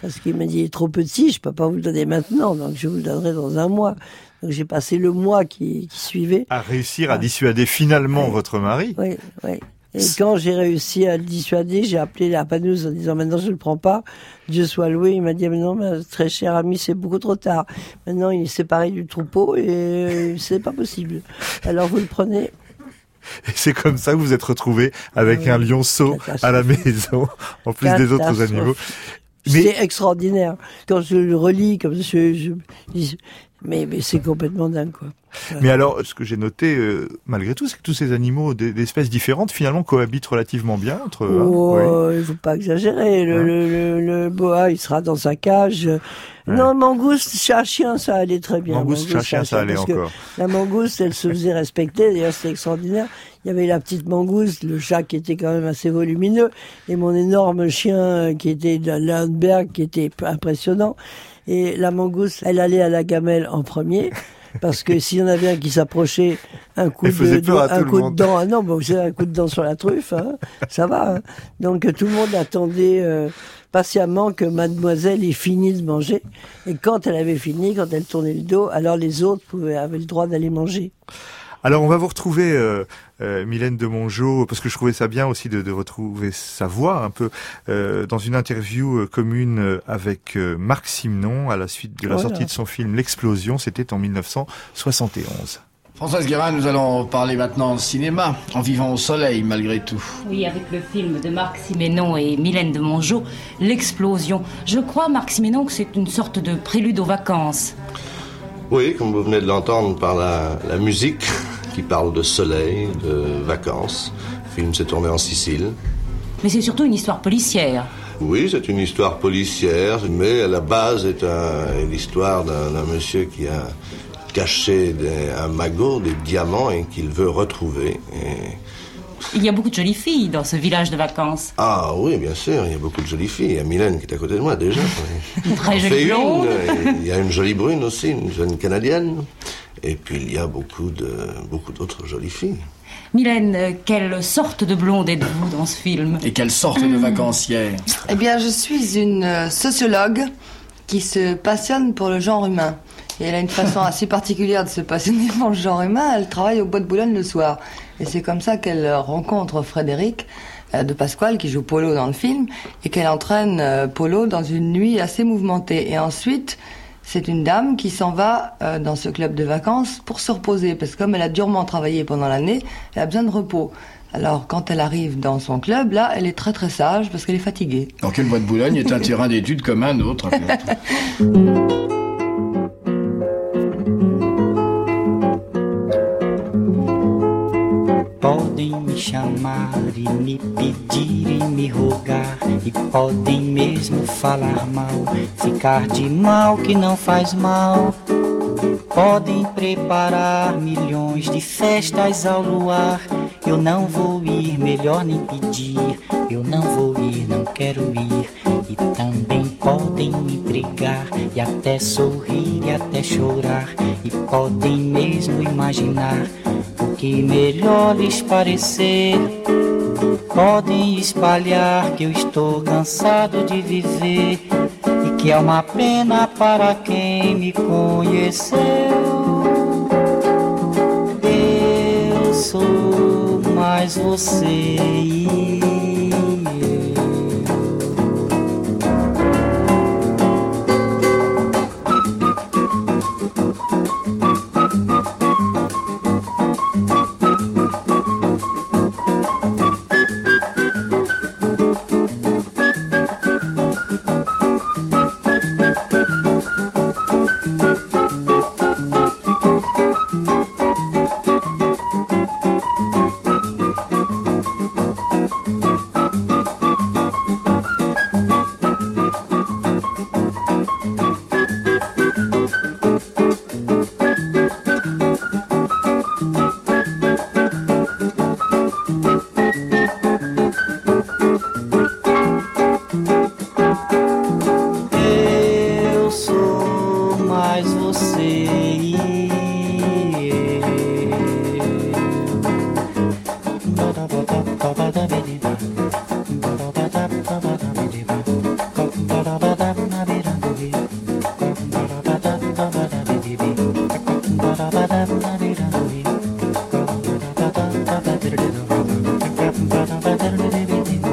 G: Parce qu'il m'a dit, il est trop petit, je peux pas vous le donner maintenant, donc je vous le donnerai dans un mois. Donc j'ai passé le mois qui, qui suivait.
C: À réussir à dissuader finalement
G: oui.
C: votre mari.
G: Oui, oui. Et quand j'ai réussi à le dissuader, j'ai appelé la panneuse en disant maintenant je le prends pas, Dieu soit loué. Il m'a dit mais non, mais très cher ami, c'est beaucoup trop tard. Maintenant il est séparé du troupeau et euh, c'est pas possible. Alors vous le prenez.
C: Et c'est comme ça que vous êtes retrouvé avec oui, un lionceau à la maison, en plus des autres animaux.
G: Mais... C'est extraordinaire. Quand je le relis, comme je, je, je mais, mais c'est complètement dingue, quoi.
C: Mais alors, ce que j'ai noté, euh, malgré tout, c'est que tous ces animaux d'espèces différentes, finalement, cohabitent relativement bien entre eux.
G: Oh,
C: hein, oui.
G: Il faut pas exagérer. Le, hein le, le, le boa, il sera dans sa cage. Ouais. Non, mangouste, chat, chien, ça allait très bien.
C: Mangouste, chat, chien, ça allait encore.
G: La mangouste, elle se faisait respecter. D'ailleurs, c'était extraordinaire. Il y avait la petite mangouste, le chat qui était quand même assez volumineux, et mon énorme chien qui était de Lundberg, qui était impressionnant. Et la mangouste, elle allait à la gamelle en premier. Parce que s'il y en avait un qui s'approchait, un coup de, de un coup de dent, ah non, bon, c'est un coup de dent sur la truffe, hein, ça va. Hein. Donc tout le monde attendait euh, patiemment que mademoiselle ait fini de manger. Et quand elle avait fini, quand elle tournait le dos, alors les autres pouvaient, avaient le droit d'aller manger.
C: Alors on va vous retrouver, euh, euh, Mylène de Mongeau, parce que je trouvais ça bien aussi de, de retrouver sa voix un peu euh, dans une interview euh, commune avec euh, Marc Simenon à la suite de la voilà. sortie de son film L'Explosion, c'était en mille neuf cent soixante et onze.
L: Françoise Guérin, nous allons parler maintenant cinéma, En vivant au soleil malgré tout.
M: Oui, avec le film de Marc Simenon et Mylène de Mongeau, L'Explosion. Je crois, Marc Simenon, que c'est une sorte de prélude aux vacances.
N: Oui, comme vous venez de l'entendre par la, la musique qui parle de soleil, de vacances. Le film s'est tourné en Sicile.
M: Mais c'est surtout une histoire policière.
N: Oui, c'est une histoire policière, mais à la base, c'est un, l'histoire d'un, d'un monsieur qui a caché des, un magot, des diamants, et qu'il veut retrouver. Et...
M: Il y a beaucoup de jolies filles dans ce village de vacances.
N: Ah oui, bien sûr, il y a beaucoup de jolies filles. Il y a Mylène qui est à côté de moi déjà.
M: Une très jolie blonde.
N: Il y a une jolie brune aussi, une jeune Canadienne. Et puis il y a beaucoup de beaucoup d'autres jolies filles.
M: Mylène, quelle sorte de blonde êtes-vous dans ce film?
L: Et quelle sorte de vacancière?
J: Eh bien, je suis une sociologue qui se passionne pour le genre humain. Et elle a une façon assez particulière de se passionner pour le genre humain. Elle travaille au Bois de Boulogne le soir. Et c'est comme ça qu'elle rencontre Frédéric euh, de Pasquale, qui joue Polo dans le film, et qu'elle entraîne euh, Polo dans une nuit assez mouvementée. Et ensuite, c'est une dame qui s'en va euh, dans ce club de vacances pour se reposer. Parce que comme elle a durement travaillé pendant l'année, elle a besoin de repos. Alors, quand elle arrive dans son club, là, elle est très très sage parce qu'elle est fatiguée.
L: Donc le Bois de Boulogne est un terrain d'études comme un autre.
O: Podem me chamar e me pedir e me rogar, e podem mesmo falar mal, ficar de mal que não faz mal. Podem preparar milhões de festas ao luar, eu não vou ir, melhor nem pedir, eu não vou ir, não quero ir. E também podem me brigar, e até sorrir, e até chorar, e podem mesmo imaginar o que melhor lhes parecer. Podem espalhar que eu estou cansado de viver e que é uma pena para quem me conheceu. Eu sou mais você e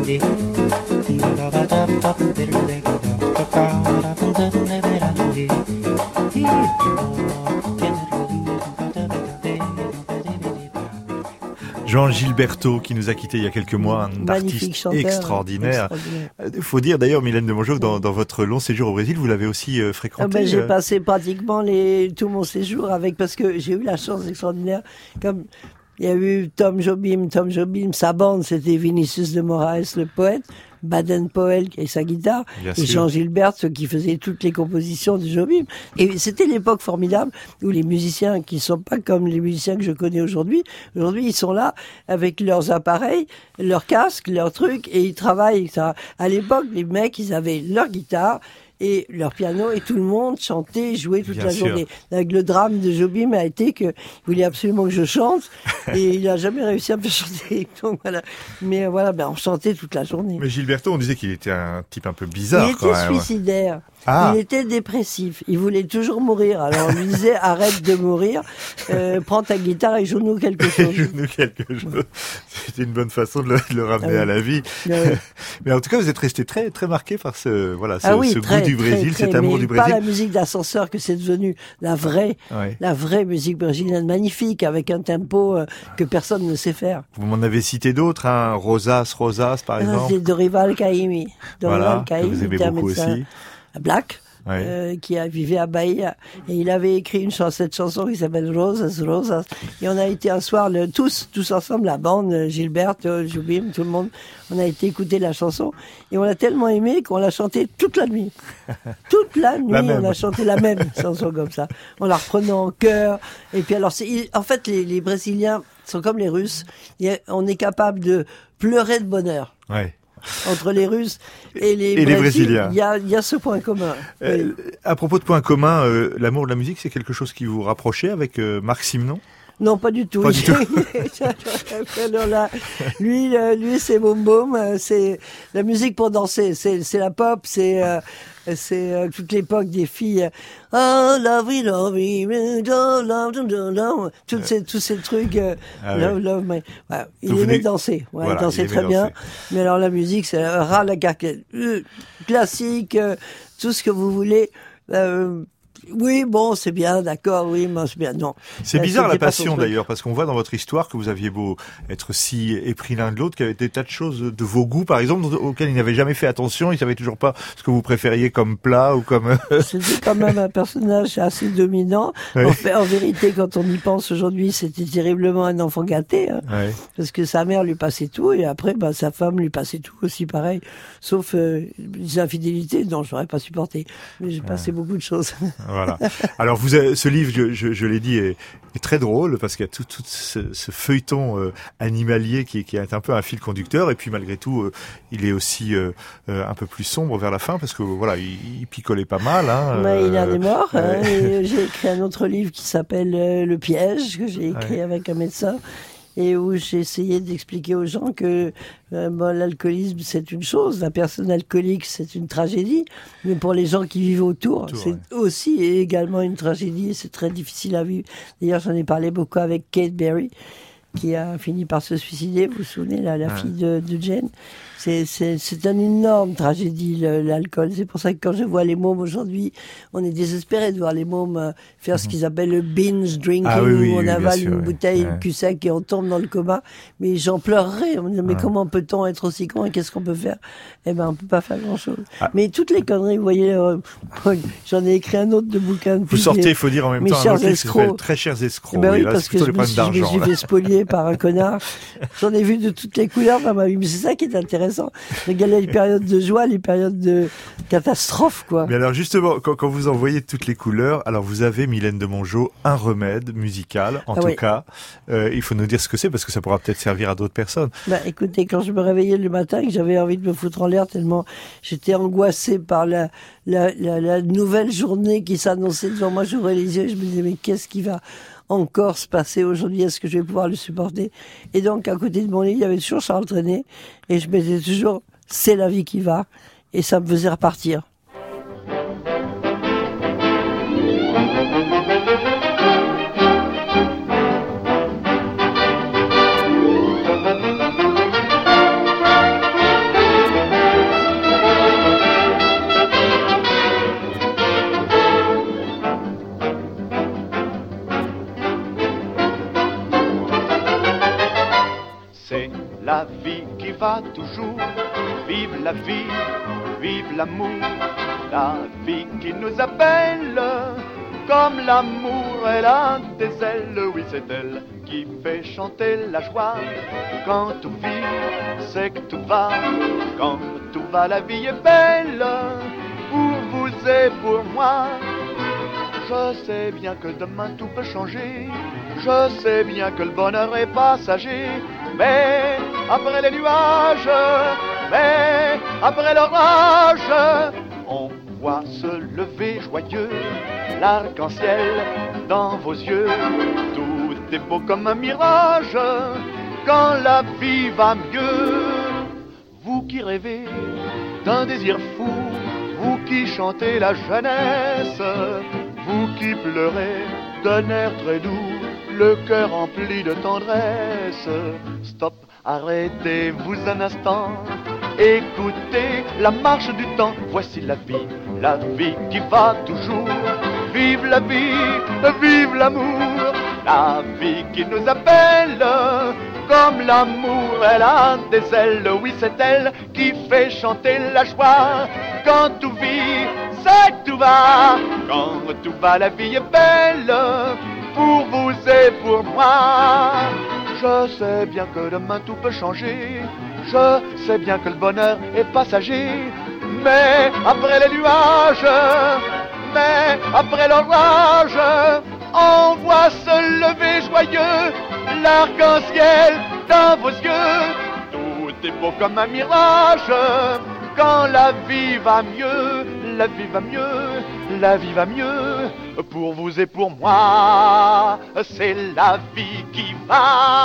C: Jean Gilberto, qui nous a quittés il y a quelques mois, un artiste chanteur, extraordinaire. Il faut dire d'ailleurs, Mylène de Mongeau, dans, dans votre long séjour au Brésil, vous l'avez aussi euh, fréquenté.
G: Ah ben, j'ai
C: euh...
G: passé pratiquement les, tout mon séjour avec, parce que j'ai eu la chance extraordinaire, comme il y a eu Tom Jobim, Tom Jobim, sa bande, c'était Vinicius de Moraes, le poète, Baden-Powell qui avait sa guitare, Bien et sûr. Jean Gilbert, ceux qui faisaient toutes les compositions de Jobim. Et c'était l'époque formidable où les musiciens qui sont pas comme les musiciens que je connais aujourd'hui, aujourd'hui ils sont là avec leurs appareils, leurs casques, leurs trucs, et ils travaillent. Ça. À l'époque, les mecs, ils avaient leur guitare et leur piano, et tout le monde chantait, jouait toute Bien la sûr. journée. Avec le drame de Jobim a été qu'il voulait absolument que je chante, et il n'a jamais réussi à me faire chanter. Donc voilà. Mais voilà, ben on chantait toute la journée.
C: Mais Gilberto, on disait qu'il était un type un peu bizarre.
G: Il
C: quand
G: était
C: même.
G: suicidaire.
C: Ah.
G: Il était dépressif. Il voulait toujours mourir. Alors on lui disait arrête de mourir, euh, prends ta guitare et joue-nous quelque chose.
C: joue-nous quelque chose. C'était une bonne façon de le, de le ramener ah oui. à la vie. Ah oui. Mais en tout cas, vous êtes resté très très marqué par ce voilà ce, ah oui, ce très, goût du Brésil, très, cet amour
G: mais
C: du Brésil.
G: Pas la musique d'ascenseur que c'est devenu, la vraie, ouais. la vraie musique brésilienne magnifique avec un tempo euh, que personne ne sait faire.
C: Vous m'en avez cité d'autres, hein, Rosas, Rosas par exemple.
G: C'est Dorival Caymmi. Dorival
C: voilà,
G: Caymmi,
C: que vous aimez beaucoup aussi.
G: Black.
C: Ouais.
G: Euh, qui a vivait à Bahia, et il avait écrit une chanson, cette chanson qui s'appelle Rosas, Rosas, et on a été un soir le, tous, tous ensemble, la bande, Gilbert, Jobim, tout le monde, on a été écouter la chanson, et on l'a tellement aimé qu'on l'a chantée toute la nuit. Toute la nuit, la on a chanté la même chanson comme ça, on la reprenait en chœur, et puis alors, c'est, en fait, les, les Brésiliens sont comme les Russes, on est capable de pleurer de bonheur.
C: Ouais.
G: Entre les Russes et les,
C: et les Brésiliens.
G: Il y a, il y a ce point commun.
C: Euh, oui. À propos de points communs, euh, l'amour de la musique, c'est quelque chose qui vous rapprochait avec euh, Marc Simenon ?
G: Non, pas du tout.
C: Pas du tout.
G: Alors là, lui, euh, lui, c'est boum boum, c'est la musique pour danser, c'est c'est la pop, c'est euh, c'est euh, toute l'époque des filles. Oh, love me, love me, love, love, love, tous ces tous ces trucs. Euh, ah love, ouais. love, mais ouais, il aimait danser, ouais, voilà, il dansait il très danser. bien. Mais alors la musique, c'est ras la carquette, euh, classique, euh, tout ce que vous voulez. Euh, Oui, bon, c'est bien, d'accord, oui, mais c'est bien, non.
C: C'est euh, bizarre la passion d'ailleurs, parce qu'on voit dans votre histoire que vous aviez beau être si épris l'un de l'autre, qu'il y avait des tas de choses de vos goûts, par exemple, auxquelles il n'avait jamais fait attention, il savait toujours pas ce que vous préfériez comme plat ou comme...
G: C'était quand même un personnage assez dominant. Oui. En fait, en vérité, quand on y pense aujourd'hui, c'était terriblement un enfant gâté, hein, oui. parce que sa mère lui passait tout, et après, bah, sa femme lui passait tout aussi pareil, sauf euh, les infidélités, non, je n'aurais pas supporté, mais j'ai passé ouais. beaucoup de choses.
C: Voilà. Alors, vous avez, ce livre, je, je, je l'ai dit, est, est très drôle parce qu'il y a tout, tout ce, ce feuilleton euh, animalier qui, qui est un peu un fil conducteur. Et puis, malgré tout, euh, il est aussi euh, euh, un peu plus sombre vers la fin parce que voilà, il, il picolait pas mal. Hein,
G: bah, il en est mort. Euh, hein, et j'ai écrit un autre livre qui s'appelle euh, Le piège que j'ai écrit ouais. avec un médecin. Et où j'ai essayé d'expliquer aux gens que euh, bon, l'alcoolisme, c'est une chose, la personne alcoolique, c'est une tragédie, mais pour les gens qui vivent autour, autour c'est ouais. aussi et également une tragédie, c'est très difficile à vivre. D'ailleurs, j'en ai parlé beaucoup avec Kate Berry, qui a fini par se suicider, vous vous souvenez, la, la ouais. fille de, de Jane. C'est, c'est, c'est une énorme tragédie, le, l'alcool. C'est pour ça que quand je vois les mômes aujourd'hui, on est désespéré de voir les mômes euh, faire mm-hmm. ce qu'ils appellent le binge drinking,
C: ah, oui, oui,
G: où on
C: oui,
G: avale
C: sûr,
G: une
C: oui.
G: bouteille,
C: ouais.
G: une cul sec et on tombe dans le coma. Mais j'en pleurerais. On me dit, mais ouais. comment peut-on être aussi con et qu'est-ce qu'on peut faire? Eh ben, on peut pas faire grand-chose. Ah. Mais toutes les conneries, vous voyez, euh, j'en ai écrit un autre de bouquin.
C: Vous sortez, il faut dire en même temps, un autre livre qui s'appelle Très chers escrocs.
G: Eh ben oui,
C: et là,
G: parce
C: c'est plutôt
G: que
C: les problèmes d'argent.
G: Je me suis fait spolier par un connard. J'en ai vu de toutes les couleurs dans ma vie. Mais c'est ça qui est intéressant. Regardez les périodes de joie, les périodes de catastrophe, quoi.
C: Mais alors, justement, quand, quand vous en voyez toutes les couleurs, alors vous avez, Mylène de Mongeau, un remède musical, en ah tout oui. cas. Euh, il faut nous dire ce que c'est, parce que ça pourra peut-être servir à d'autres personnes.
G: Bah, écoutez, quand je me réveillais le matin, que j'avais envie de me foutre en l'air tellement j'étais angoissée par la, la, la, la nouvelle journée qui s'annonçait devant moi, j'ouvrais les yeux et je me disais, mais qu'est-ce qui va encore se passer aujourd'hui? Est-ce que je vais pouvoir le supporter? Et donc, à côté de mon lit, il y avait toujours Charles Trenet, et je me disais toujours, c'est la vie qui va, et ça me faisait repartir.
P: va toujours. Vive la vie, vive l'amour, la vie qui nous appelle. Comme l'amour, elle a des ailes, oui c'est elle qui fait chanter la joie. Quand tout vit, c'est que tout va, quand tout va la vie est belle. Pour vous et pour moi, je sais bien que demain tout peut changer. Je sais bien que le bonheur est passager. Mais après les nuages, mais après l'orage, on voit se lever joyeux l'arc-en-ciel dans vos yeux. Tout est beau comme un mirage quand la vie va mieux. Vous qui rêvez d'un désir fou, vous qui chantez la jeunesse, vous qui pleurez d'un air très doux, le cœur rempli de tendresse. Stop, arrêtez-vous un instant, écoutez la marche du temps. Voici la vie, la vie qui va toujours. Vive la vie, vive l'amour, la vie qui nous appelle. Comme l'amour, elle a des ailes, oui c'est elle qui fait chanter la joie. Quand tout vit, c'est que tout va, quand tout va la vie est belle. Pour vous et pour moi, je sais bien que demain tout peut changer. Je sais bien que le bonheur est passager. Mais après les nuages, mais après l'orage, on voit se lever joyeux l'arc-en-ciel dans vos yeux. Tout est beau comme un mirage quand la vie va mieux. La vie va mieux, la vie va mieux. Pour vous et pour moi, c'est la vie qui va.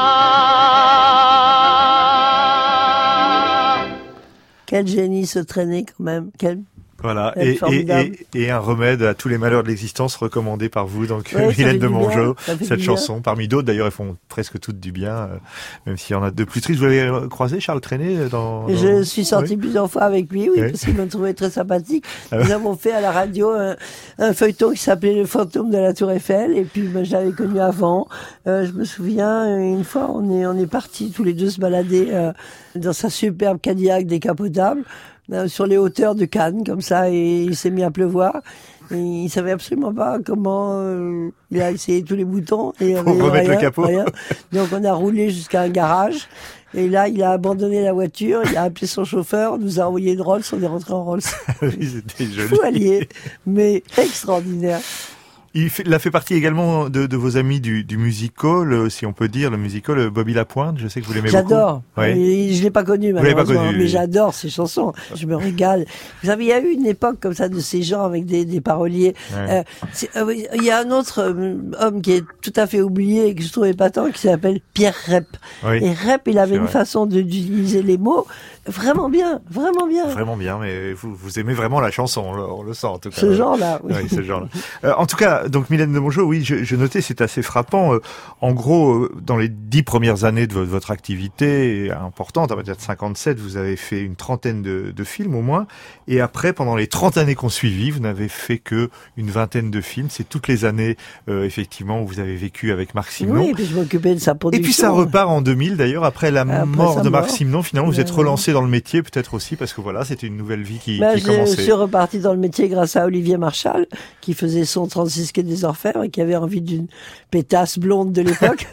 G: Quel génie se traîner quand même. Quel...
C: Voilà, et, et, et, et un remède à tous les malheurs de l'existence recommandé par vous, donc ouais, Mylène de Mongeau, cette chanson, parmi d'autres d'ailleurs, elles font presque toutes du bien, euh, même s'il y en a de plus tristes. Vous l'avez croisé, Charles Trenet, dans, dans...
G: Je suis sorti oui. plusieurs fois avec lui, oui,
C: oui.
G: parce qu'il m'a trouvé très sympathique. Ah Nous ouais. avons fait à la radio un, un feuilleton qui s'appelait Le fantôme de la Tour Eiffel, et puis ben, je l'avais connu avant. Euh, je me souviens, une fois, on est, on est partis tous les deux se balader euh, dans sa superbe Cadillac décapotable, sur les hauteurs de Cannes, comme ça, et il s'est mis à pleuvoir. Et il savait absolument pas comment euh, il a essayé tous les boutons et
C: pour remettre
G: rien,
C: le capot.
G: Rien. Donc on a roulé jusqu'à un garage et là il a abandonné la voiture, il a appelé son chauffeur, nous a envoyé une Rolls, on est rentré en Rolls.
C: Oui, c'était joli.
G: Fou allié, mais extraordinaire.
C: Il, fait, il a fait partie également de, de vos amis du, du musical, si on peut dire, le musical Bobby Lapointe. Je sais que vous l'aimez beaucoup.
G: J'adore. Oui. Je l'ai pas connu, malheureusement,
C: pas connu,
G: mais j'adore ces chansons. Je me régale. Vous savez, il y a eu une époque comme ça de ces gens avec des, des paroliers. Ouais. Euh, euh, il y a un autre euh, homme qui est tout à fait oublié et que je trouvais patent, qui s'appelle Pierre Rep. Oui. Et Rep, il avait une vrai. façon de, d'utiliser les mots vraiment bien, vraiment bien.
C: Vraiment bien, mais vous, vous aimez vraiment la chanson, on le, on le sent en tout cas.
G: Ce genre-là, oui.
C: oui ce genre-là. Euh, en tout cas, donc Mylène de Mongeau, oui, je, je notais, c'est assez frappant. Euh, en gros, euh, dans les dix premières années de votre, votre activité importante, à partir de cinquante-sept, vous avez fait une trentaine de, de films au moins. Et après, pendant les trente années qu'on suivit, vous n'avez fait que une vingtaine de films. C'est toutes les années, euh, effectivement, où vous avez vécu avec Marc Simon.
G: Oui, et puis je m'occupais de sa production.
C: Et puis ça repart en deux mille, d'ailleurs, après la après mort de Marc Simon. Finalement, vous êtes relancé dans le métier, peut-être aussi, parce que voilà, c'était une nouvelle vie qui,
G: ben,
C: qui commençait.
G: Je suis reparti dans le métier grâce à Olivier Marchal, qui faisait son trente-six quai des Orfèvres et qui avait envie d'une pétasse blonde de l'époque.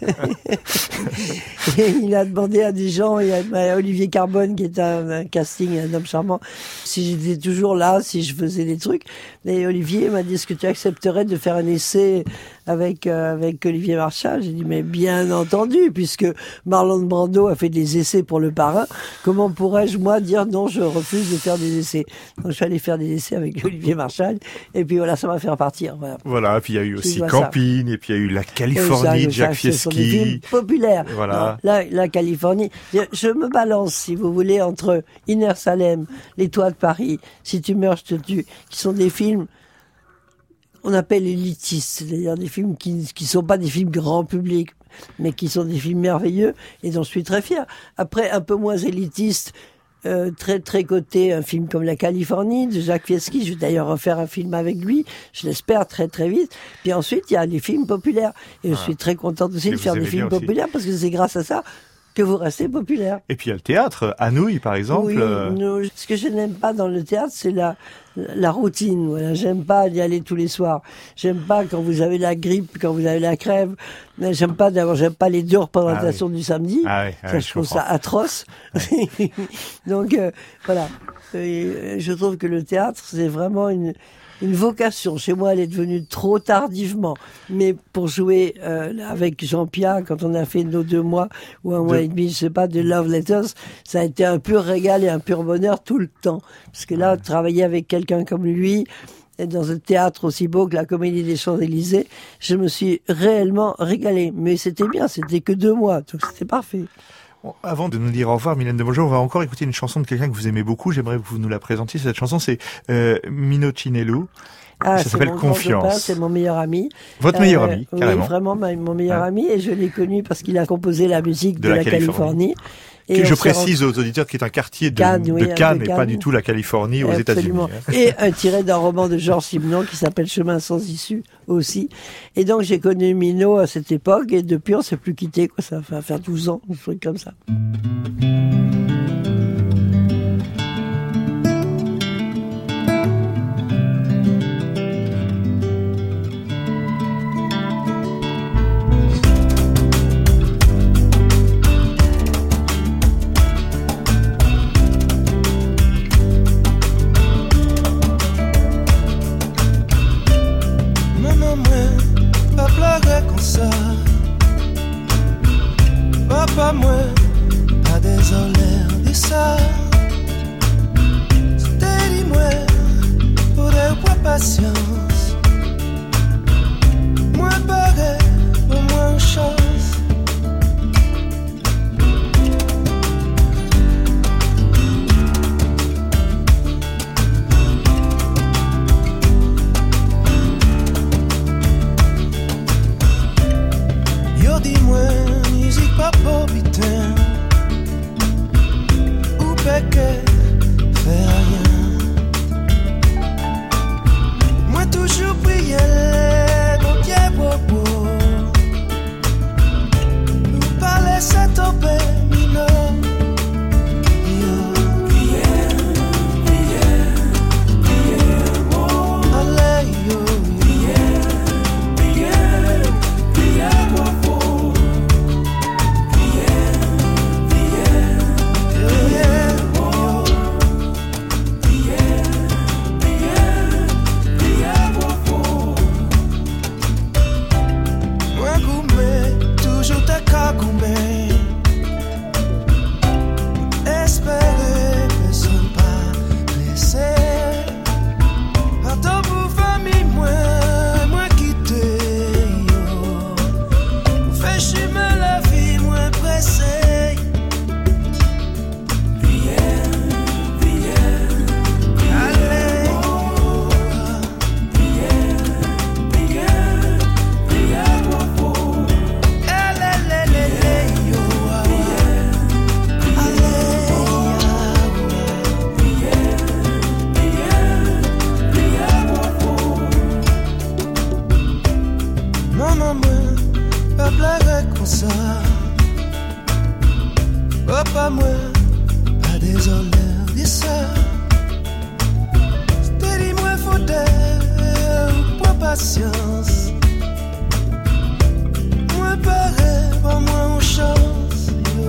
G: Et il a demandé à des gens, et à Olivier Carbone, qui est un, un casting, un homme charmant, si j'étais toujours là, si je faisais des trucs. Et Olivier m'a dit, est-ce que tu accepterais de faire un essai avec euh, avec Olivier Marchal? J'ai dit, mais bien entendu, puisque Marlon Brando a fait des essais pour Le Parrain, comment pourrais-je, moi, dire non, je refuse de faire des essais? Donc je suis allé faire des essais avec Olivier Marchal, et puis voilà, ça m'a fait repartir. Voilà,
C: voilà, puis il y a eu aussi Camping, ça. Et puis il y a eu La Californie de Jacques Fieschi. Ce sont des films
G: populaires.
C: Voilà.
G: Non, la, la Californie, je me balance, si vous voulez, entre Inner Salem, Les Toits de Paris, Si tu meurs, je te tue, qui sont des films on appelle élitistes, c'est-à-dire des films qui qui sont pas des films grand public, mais qui sont des films merveilleux et dont je suis très fier. Après, un peu moins élitiste, euh, très très coté, un film comme La Californie de Jacques Fieschi. Je vais d'ailleurs refaire un film avec lui, je l'espère très très vite. Puis ensuite, il y a les films populaires et je ah. suis très contente aussi et de faire des films populaires aussi. Parce que c'est grâce à ça que vous restez populaire.
C: Et puis il y a le théâtre, à Nouilles par exemple.
G: Oui,
C: euh...
G: nous, ce que je n'aime pas dans le théâtre, c'est la la routine. Voilà, j'aime pas y aller tous les soirs. J'aime pas quand vous avez la grippe, quand vous avez la crève. J'aime pas d'abord, j'aime pas les deux représentations ah oui. du samedi.
C: Ah oui, ah
G: ça,
C: oui,
G: je,
C: je
G: trouve
C: comprends.
G: ça atroce. Ouais. Donc euh, voilà, Et je trouve que le théâtre, c'est vraiment une une vocation. Chez moi, elle est devenue trop tardivement. Mais pour jouer euh, avec Jean-Pierre, quand on a fait nos deux mois ou un mois de... et demi, je sais pas, de Love Letters, ça a été un pur régal et un pur bonheur tout le temps. Parce que là, travailler avec quelqu'un comme lui, et dans un théâtre aussi beau que la Comédie des Champs-Élysées, je me suis réellement régalée. Mais c'était bien, c'était que deux mois, donc c'était parfait.
C: Bon, avant de nous dire au revoir, Mylène de Mongeau, on va encore écouter une chanson de quelqu'un que vous aimez beaucoup. J'aimerais que vous nous la présentiez. Cette chanson, c'est euh, Mino Chinelou.
G: Ah,
C: ça s'appelle Confiance.
G: C'est mon meilleur ami.
C: Votre euh, meilleur ami, carrément.
G: Oui, vraiment ma, mon meilleur ah. ami. Et je l'ai connu parce qu'il a composé la musique de, de la, la Californie. Californie. Et
C: que je précise aux auditeurs qui est un quartier de Cannes, de oui, Cannes de et Cannes. Pas du tout la Californie aux
G: Absolument.
C: États-Unis.
G: Et un tiré d'un roman de Georges Simenon qui s'appelle Chemin sans issue aussi. Et donc j'ai connu Mino à cette époque et depuis on s'est plus quitté, quoi. Ça va faire douze ans, un truc comme ça.
Q: Papa, moi, pas désolé de ça. C'était dis-moi, pour avoir patience. Moi, pareil, pour moi, chance. Yo, dis-moi. Papa, putain, ou péché, fait rien. Moi, toujours prier, mon Dieu, bobo. Ou pas laisser tomber, Mino. Yo, prier, prier, prier, oh. Allez, yo, prier, prier, prier, bobo. Papa, moi, pas désolé de ça. C'était dis-moi, faudrait, pas patience. Moi, pareil, pas moi, on chance.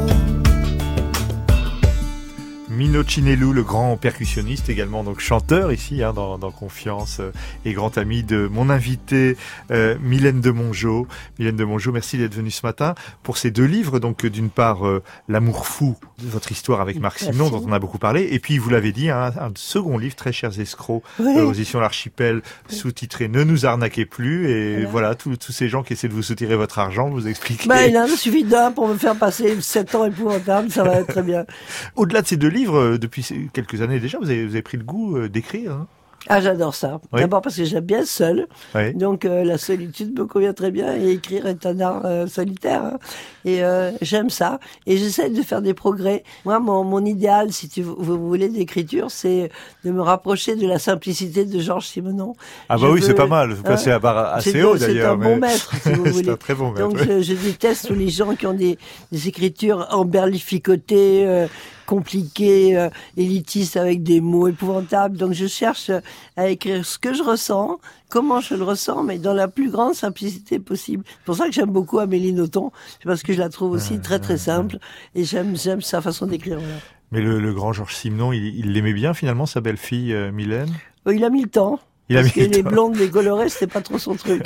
C: Mino Chinelou, le grand percussionniste, également donc chanteur ici hein, dans, dans Confiance euh, et grand ami de mon invité euh, Mylène de Mongeau. Mylène de Mongeau, merci d'être venue ce matin pour ces deux livres. Donc d'une part euh, L'amour fou, votre histoire avec Marc Simenon dont on a beaucoup parlé, et puis vous l'avez dit, hein, un second livre, Très chers escrocs, oui. euh, aux éditions L'Archipel, oui. sous-titré Ne nous arnaquez plus. Et voilà, voilà tous, tous ces gens qui essaient de vous soutirer votre argent, vous expliquez.
G: Ben, il en suffit d'un pour me faire passer sept ans épouvantables, ça va être très bien.
C: Au-delà de ces deux livres, depuis quelques années déjà, vous avez, vous avez pris le goût d'écrire hein?
G: Ah, j'adore ça.
C: Oui.
G: D'abord parce que j'aime bien seul.
C: Oui.
G: Donc, euh, la solitude me convient très bien. Et écrire est un art euh, solitaire. Hein. Et euh, j'aime ça. Et j'essaie de faire des progrès. Moi, mon, mon idéal, si tu, vous, vous voulez, d'écriture, c'est de me rapprocher de la simplicité de Georges Simenon.
C: Ah bah
G: Je
C: oui,
G: veux,
C: c'est pas mal. Vous passez
G: hein,
C: à barre assez
G: c'est,
C: haut,
G: c'est
C: d'ailleurs.
G: un bon maître, si vous voulez.
C: C'est un très bon maître.
G: Donc,
C: oui.
G: je, je déteste tous les gens qui ont des, des écritures emberlificotées, euh, compliquées, euh, élitistes, avec des mots épouvantables. Donc, je cherche à écrire ce que je ressens, comment je le ressens, mais dans la plus grande simplicité possible. C'est pour ça que j'aime beaucoup Amélie Nothomb. C'est parce que je la trouve aussi très, très simple. Et j'aime, j'aime sa façon d'écrire. Voilà.
C: Mais le, le grand Georges Simenon, il, il l'aimait bien, finalement, sa belle-fille, euh, Mylène?
G: Il a mis le temps.
C: Il a
G: parce
C: mis
G: que
C: le
G: les
C: temps.
G: blondes, les colorées, c'était pas trop son truc.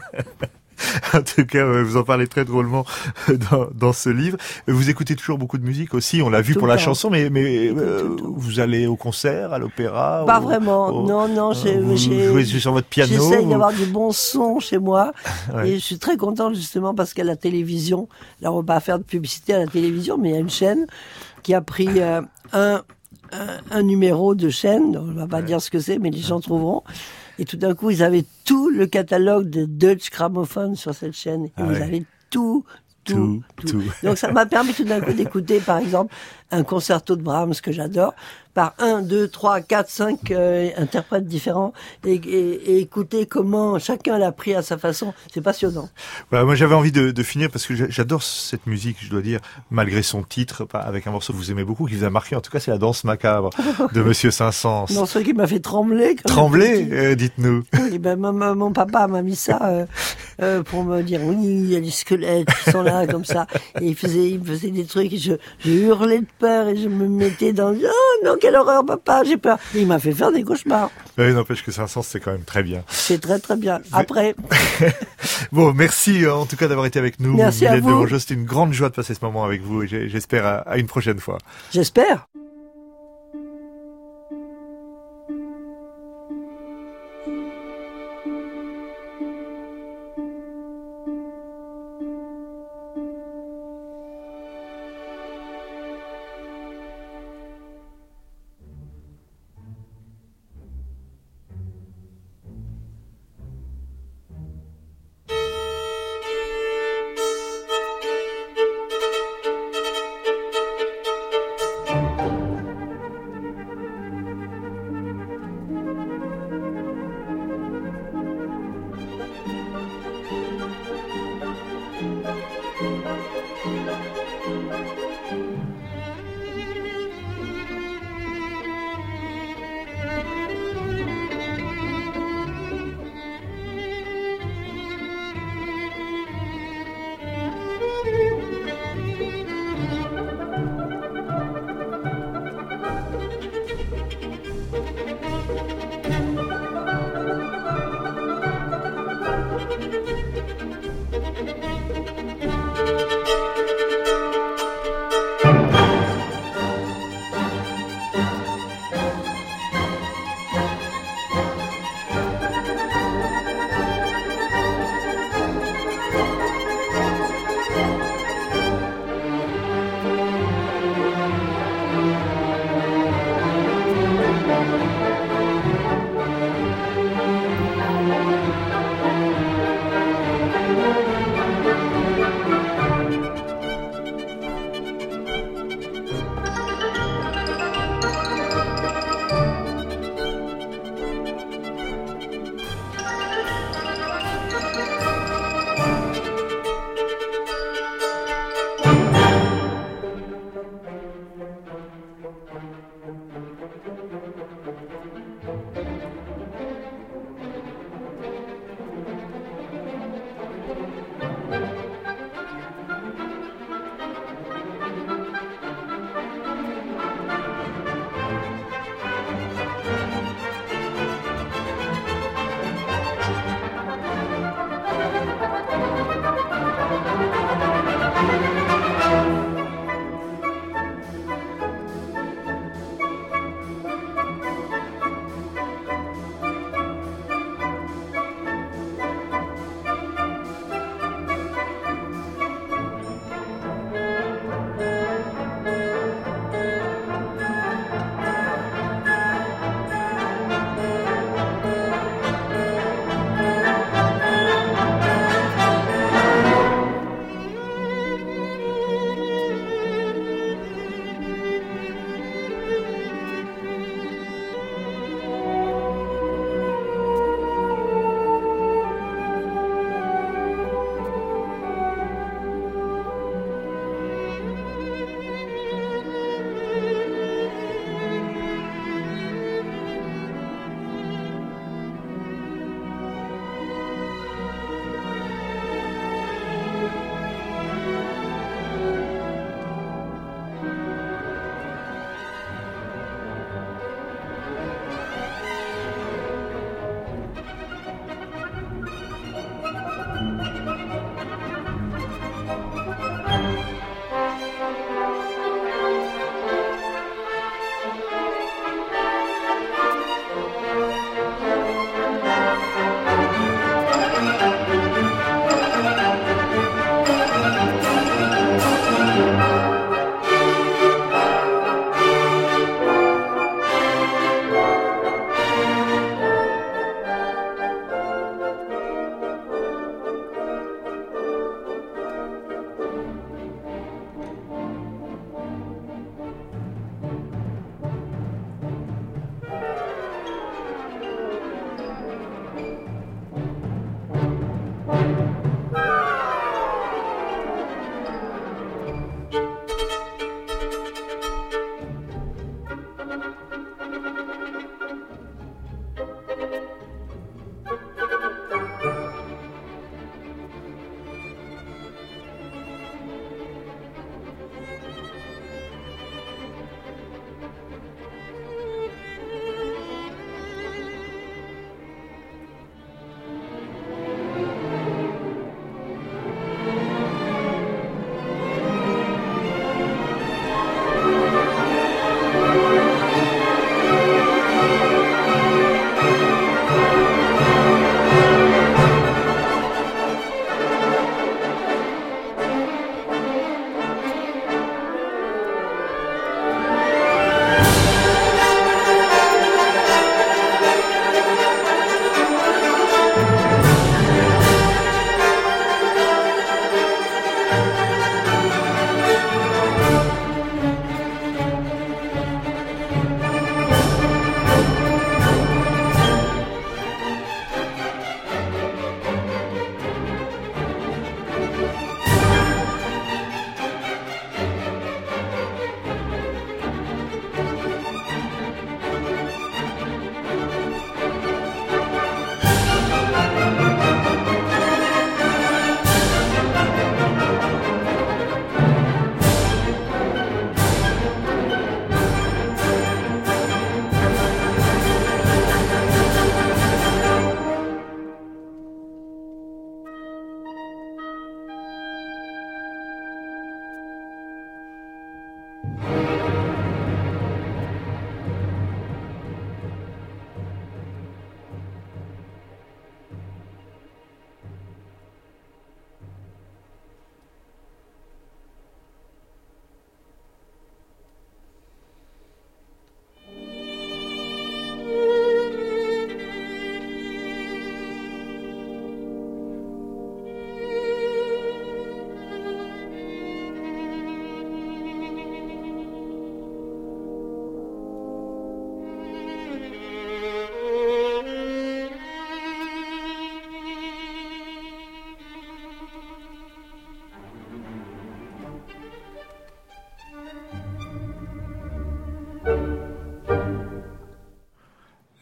C: En tout cas, vous en parlez très drôlement dans, dans ce livre. Vous écoutez toujours beaucoup de musique aussi. On l'a vu
G: Tout
C: pour
G: le
C: la
G: temps.
C: chanson, mais, mais euh, vous allez au concert, à l'opéra?
G: Pas
C: au,
G: vraiment.
C: au,
G: non, non. J'ai,
C: vous
G: j'ai,
C: jouez sur votre piano?
G: J'essaye
C: vous...
G: d'avoir du bon son chez moi.
C: Ouais.
G: Et je suis très contente justement parce qu'à la télévision, là on va pas faire de publicité à la télévision, mais il y a une chaîne qui a pris euh, un, un, un numéro de chaîne. On va pas ouais. dire ce que c'est, mais les gens trouveront. Et tout d'un coup, ils avaient tout le catalogue de Deutsche Grammophon sur cette chaîne. Et
C: ah
G: ils
C: ouais.
G: avaient tout, tout, tout,
C: tout.
G: Donc ça m'a permis tout d'un coup d'écouter, par exemple, un concerto de Brahms que j'adore, par un, deux, trois, quatre, cinq euh, interprètes différents, et, et, et écouter comment chacun l'a pris à sa façon. C'est passionnant.
C: Voilà, moi j'avais envie de, de finir parce que j'adore cette musique, je dois dire, malgré son titre, avec un morceau que vous aimez beaucoup, qui vous a marqué. En tout cas, c'est la danse macabre de Monsieur Saint-Saëns.
G: Non, ce qui m'a fait trembler.
C: Trembler, euh, dites-nous.
G: Oui, ben, ma, ma, mon papa m'a mis ça euh, euh, pour me dire oui, il y a des squelettes qui sont là comme ça. Et il faisait, il faisait des trucs. Et je, je hurlais de peur et je me mettais dans. Oh non, quelle horreur, papa, j'ai peur. Et il m'a fait faire des cauchemars.
C: Oui, n'empêche que Saint-Saëns, c'est quand même très bien.
G: C'est très très bien. Après.
C: Bon, merci en tout cas d'avoir été avec nous.
G: Merci à vous.
C: C'était une grande joie de passer ce moment avec vous et j'espère à, à une prochaine fois.
G: J'espère.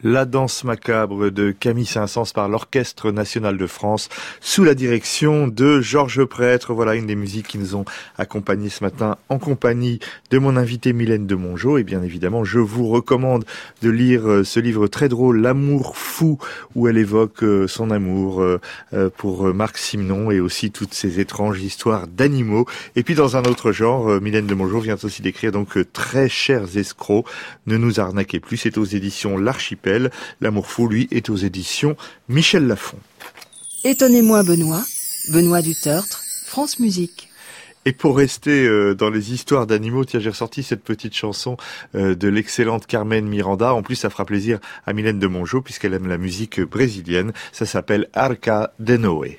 C: La danse macabre de Camille Saint-Saëns par l'Orchestre National de France sous la direction de Georges Prêtre. Voilà une des musiques qui nous ont accompagnés ce matin en compagnie de mon invitée Mylène de Mongeau. Et bien évidemment, je vous recommande de lire ce livre très drôle, L'amour fou, où elle évoque son amour pour Marc Simenon et aussi toutes ces étranges histoires d'animaux. Et puis dans un autre genre, Mylène de Mongeau vient aussi d'écrire donc Très chers escrocs, ne nous arnaquez plus. C'est aux éditions L'Archipel. L'amour fou, lui, est aux éditions Michel Lafon.
B: Étonnez-moi Benoît, Benoît du Tertre, France Musique.
C: Et pour rester euh, dans les histoires d'animaux, tiens, j'ai ressorti cette petite chanson euh, de l'excellente Carmen Miranda. En plus, ça fera plaisir à Mylène de Mongeau puisqu'elle aime la musique brésilienne. Ça s'appelle Arca de Noé.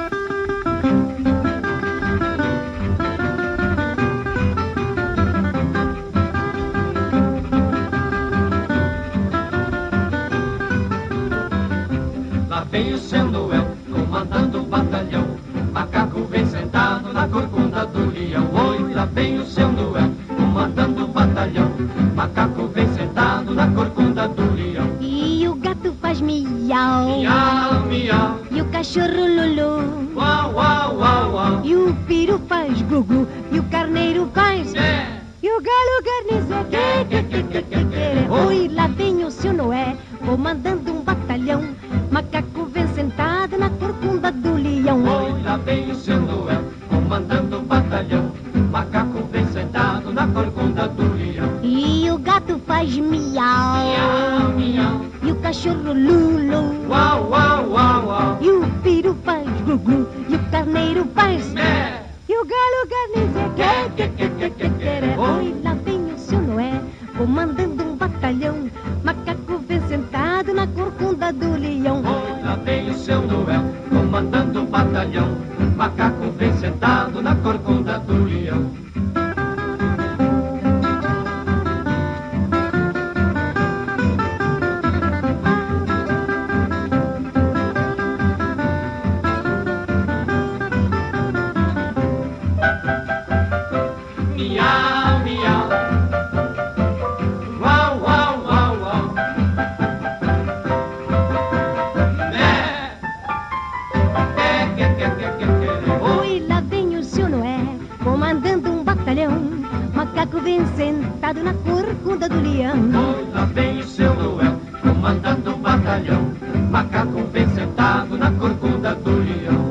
R: Vem o seu Noel, comandando o batalhão. Macaco vem sentado na corcunda do leão. Oi, lá vem o seu Noel, comandando o batalhão. Macaco vem sentado na corcunda do leão.
S: E o gato faz miau,
R: miau, miau.
S: E o cachorro lulu,
R: uau, uau, uau, uau.
S: E o peru faz gugu, e o carneiro faz
R: yeah.
S: E o galo garniza. Oi, lá vem o seu Noé, comandando um batalhão. Macaco vem sentado na corcunda do leão.
R: Oi, lá vem o seu Noel, comandando o batalhão. Macaco vem sentado na corcunda do leão.
S: E o gato faz miau,
R: miau, miau.
S: E o cachorro lulu,
R: uau, uau, uau, uau.
S: E o peru faz gugu, e o carneiro faz
R: mé.
S: E o galo garniza. Oi, lá vem o seu Noé, comandando um batalhão. Macaco vem sentado na corcunda do leão.
R: Oi, lá vem o seu Noel, comandando o batalhão. Macaco vem sentado na corcunda do leão. Miau, miau. Uau, uau, uau, uau.
S: Oi, lá vem o seu Noé, comandando um batalhão. Macaco vem sentado na corcunda do leão.
R: Oi, lá vem o seu Noel, comandando um batalhão. Macaco vem sentado na corcunda do leão.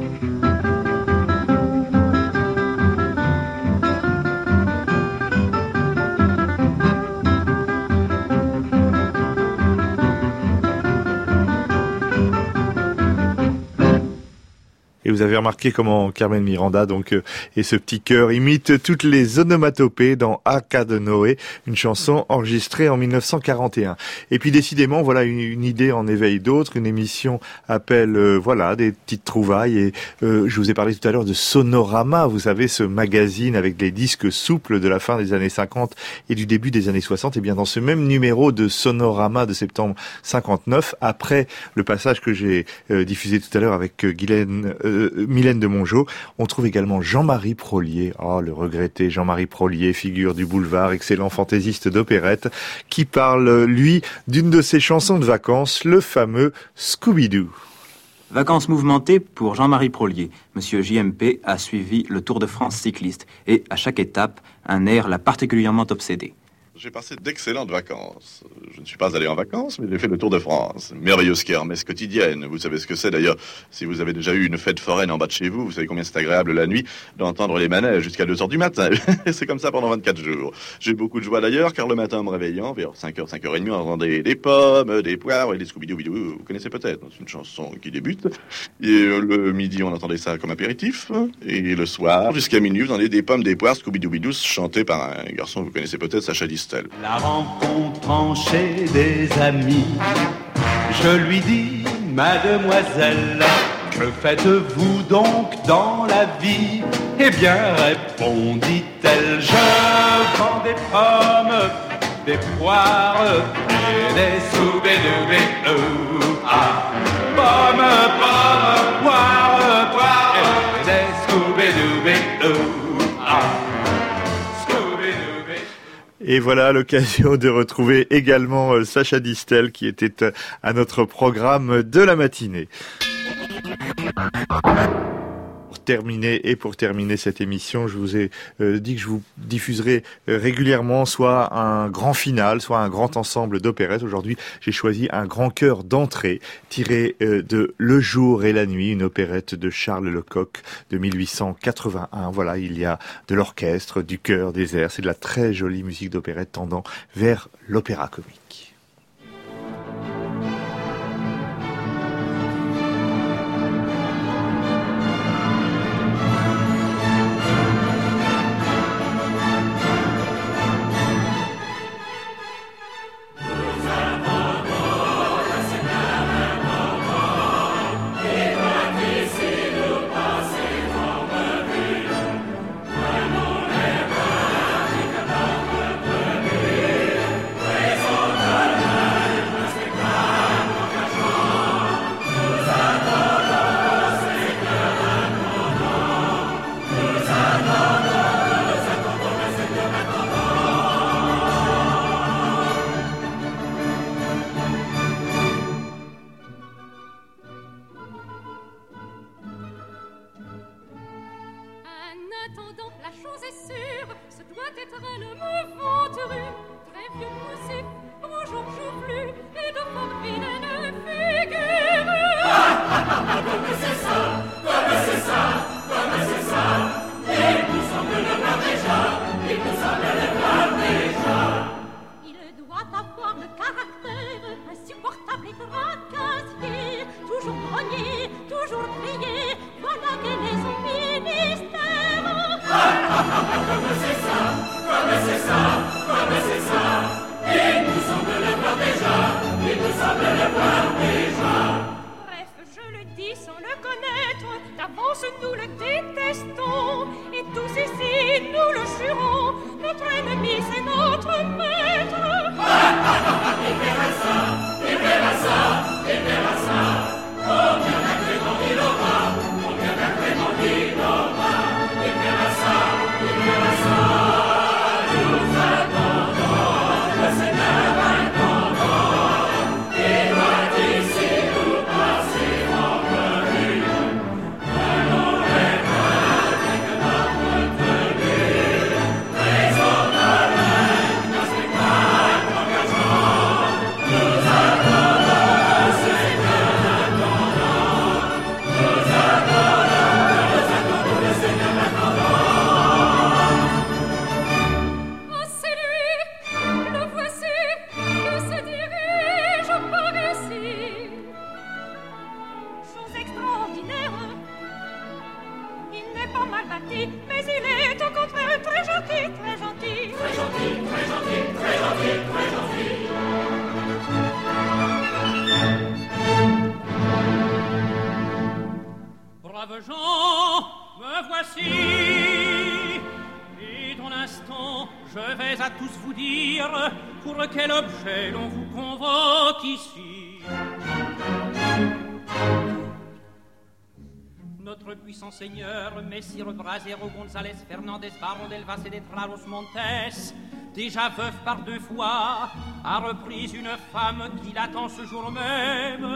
C: Et vous avez remarqué comment Carmen Miranda donc euh, et ce petit chœur imite toutes les onomatopées dans Arca de Noé, une chanson enregistrée en mille neuf cent quarante et un. Et puis décidément, voilà une, une idée en éveille d'autres. Une émission appelle euh, voilà des petites trouvailles. Et euh, je vous ai parlé tout à l'heure de Sonorama. Vous savez, ce magazine avec les disques souples de la fin des années cinquante et du début des années soixante. Et bien dans ce même numéro de Sonorama de septembre cinquante-neuf, après le passage que j'ai euh, diffusé tout à l'heure avec euh, Guylaine euh, Mylène de Mongeau, on trouve également Jean-Marie Prolier, oh le regretté Jean-Marie Prolier, figure du boulevard, excellent fantaisiste d'opérette, qui parle, lui, d'une de ses chansons de vacances, le fameux Scooby-Doo.
I: Vacances mouvementées pour Jean-Marie Prolier. Monsieur J M P a suivi le Tour de France cycliste et, à chaque étape, un air l'a particulièrement obsédé.
T: J'ai passé d'excellentes vacances. Je ne suis pas allé en vacances, mais j'ai fait le Tour de France. Merveilleuse kermesse quotidienne. Vous savez ce que c'est d'ailleurs. Si vous avez déjà eu une fête foraine en bas de chez vous, vous savez combien c'est agréable la nuit d'entendre les manèges jusqu'à deux heures du matin. C'est comme ça pendant vingt-quatre jours. J'ai eu beaucoup de joie d'ailleurs, car le matin, en me réveillant, vers cinq heures, cinq heures trente, on entendait des pommes, des poires et des Scooby-Doo. Vous connaissez peut-être, c'est une chanson qui débute. Et le midi, on entendait ça comme apéritif. Et le soir, jusqu'à minuit, vous entendez des pommes, des poires, Scooby-Doo, chanté par un garçon que vous connaissez peut-être, Sacha Distel.
A: La rencontre chez des amis, je lui dis, mademoiselle, que faites-vous donc dans la vie? Eh bien, répondit-elle, je vends des pommes, des poires et des Scooby-Doo. Ah, pommes, pommes, poires, poires et des Scooby-Doo. Ah.
C: Et voilà l'occasion de retrouver également Sacha Distel qui était à notre programme de la matinée. Pour terminer et pour terminer cette émission, je vous ai euh, dit que je vous diffuserai euh, régulièrement soit un grand final, soit un grand ensemble d'opérettes. Aujourd'hui, j'ai choisi un grand chœur d'entrée tiré euh, de Le jour et la nuit, une opérette de Charles Lecoq de mille huit cent quatre-vingt-un. Voilà, il y a de l'orchestre, du chœur, des airs. C'est de la très jolie musique d'opérette tendant vers l'opéra comique.
U: Seigneur, Messire Brasero, González, Fernandez, Baron d'Elvas et d'Etraros Montes, déjà veuf par deux fois, a repris une femme qui l'attend ce jour même,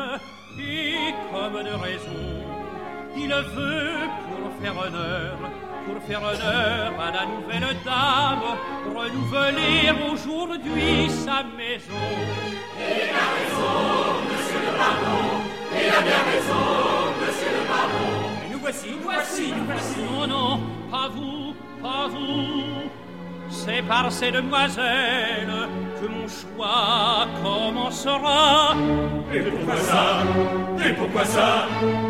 U: et comme de raison, il veut pour faire honneur, pour faire honneur à la nouvelle dame, renouveler aujourd'hui sa maison.
R: Il a raison, monsieur le baron, il a bien raison, monsieur le baron.
U: Voici, voici, voici. Non, non, pas vous, pas vous. C'est par ces demoiselles que mon choix commencera.
R: Et pourquoi ça? Et pourquoi ça?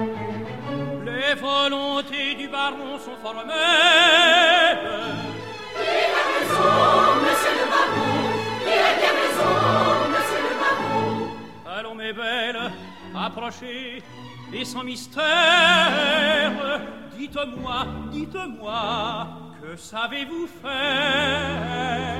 U: Les volontés du baron sont formelles.
R: Il a raison, monsieur le baron. Il a bien raison, monsieur le baron.
U: Allons, mes belles, approchez. Et sans mystère, dites-moi, dites-moi, que savez-vous faire?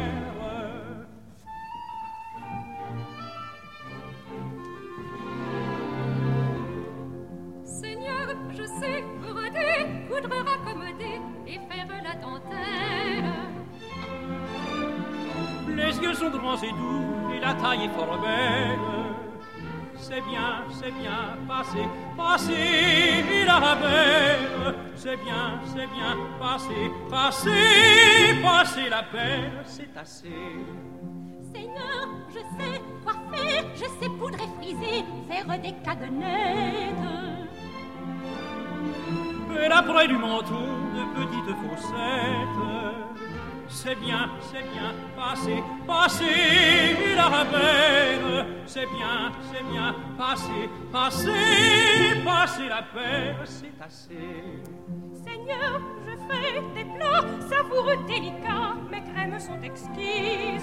V: Seigneur, je sais broder, coudre, raccommoder et faire la dentelle.
U: yeux sont grands et doux, et la taille est fort belle. C'est bien, c'est bien, passez, passez la belle. C'est bien, c'est bien, passez, passez, passez la belle, c'est assez.
V: Seigneur, je sais coiffer, je sais poudrer, friser, faire des cadenettes.
U: Et après du menton, de petites faussettes. C'est bien, c'est bien, passez, passez la belle. C'est bien, c'est bien, passez, passez, passez la belle, c'est assez.
V: Seigneur, je fais des plats savoureux, délicats, mes crèmes sont exquises.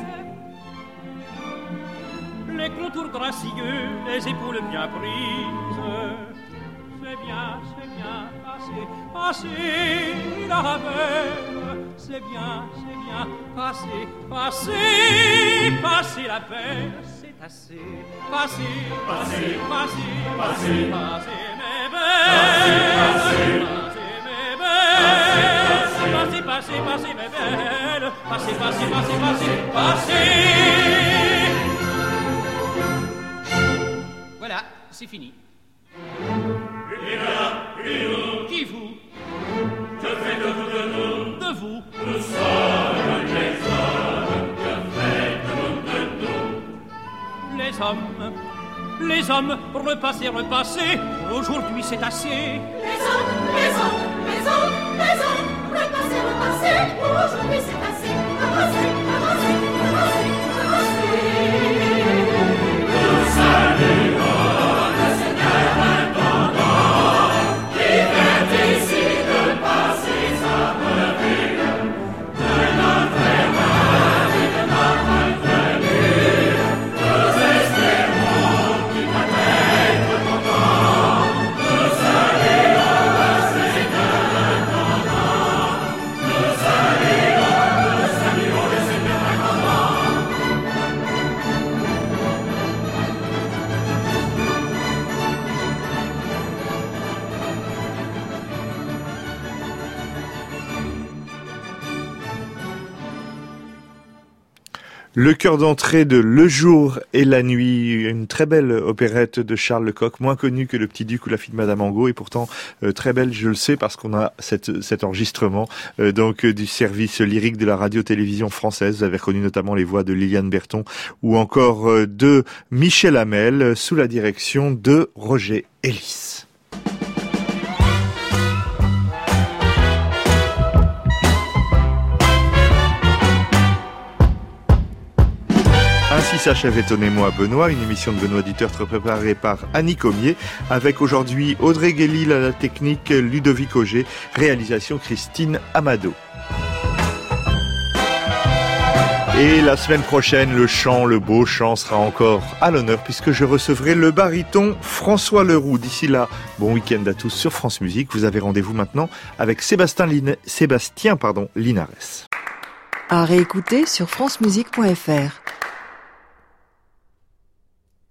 U: Les contours gracieux, les épaules bien prises. C'est bien, c'est bien, passez, passez la belle. C'est bien, c'est bien, passez, passez, passez la belle, c'est assez. Passez, passez, passez, passez, passez mes belles. Passez mes belles. Passez, passez, passez mes belles. Passez, passez, passez, passez, passez. Voilà, c'est fini. Qui vous?
R: Que faites-vous de nous?
U: De vous?
R: Nous sommes les hommes. Que faites-vous de nous?
U: Les hommes, les hommes, repassez, repassez. Aujourd'hui c'est assez.
V: Les hommes, les hommes, les hommes, les hommes, repassez, repassez. Aujourd'hui c'est assez. Avancez, avancez, avancez, avancez.
R: Nous saluons le Seigneur intendant qui vient ici de passer sa revue de notre erreur et de notre venue. Nous espérons qu'il va être content. Nous saluons le Seigneur intendant. Nous saluons, nous saluons le Seigneur intendant.
C: Le chœur d'entrée de Le Jour et la Nuit, une très belle opérette de Charles Lecoq, moins connue que Le Petit Duc ou La Fille de Madame Angot, et pourtant euh, très belle, je le sais, parce qu'on a cette, cet enregistrement euh, donc euh, du service lyrique de la radio-télévision française. Vous avez reconnu notamment les voix de Liliane Berton ou encore euh, de Michel Hamel, euh, sous la direction de Roger Ellis. Ainsi s'achève Étonnez-moi Benoît, une émission de Benoît Dutertre préparée par Annie Comier, avec aujourd'hui Audrey Guélil à la technique, Ludovic Auger, réalisation Christine Amado. Et la semaine prochaine, le chant, le beau chant sera encore à l'honneur puisque je recevrai le baryton François Leroux. D'ici là, bon week-end à tous sur France Musique. Vous avez rendez-vous maintenant avec Sébastien, Lin... Sébastien pardon, Linares.
B: À réécouter sur francemusique point f r.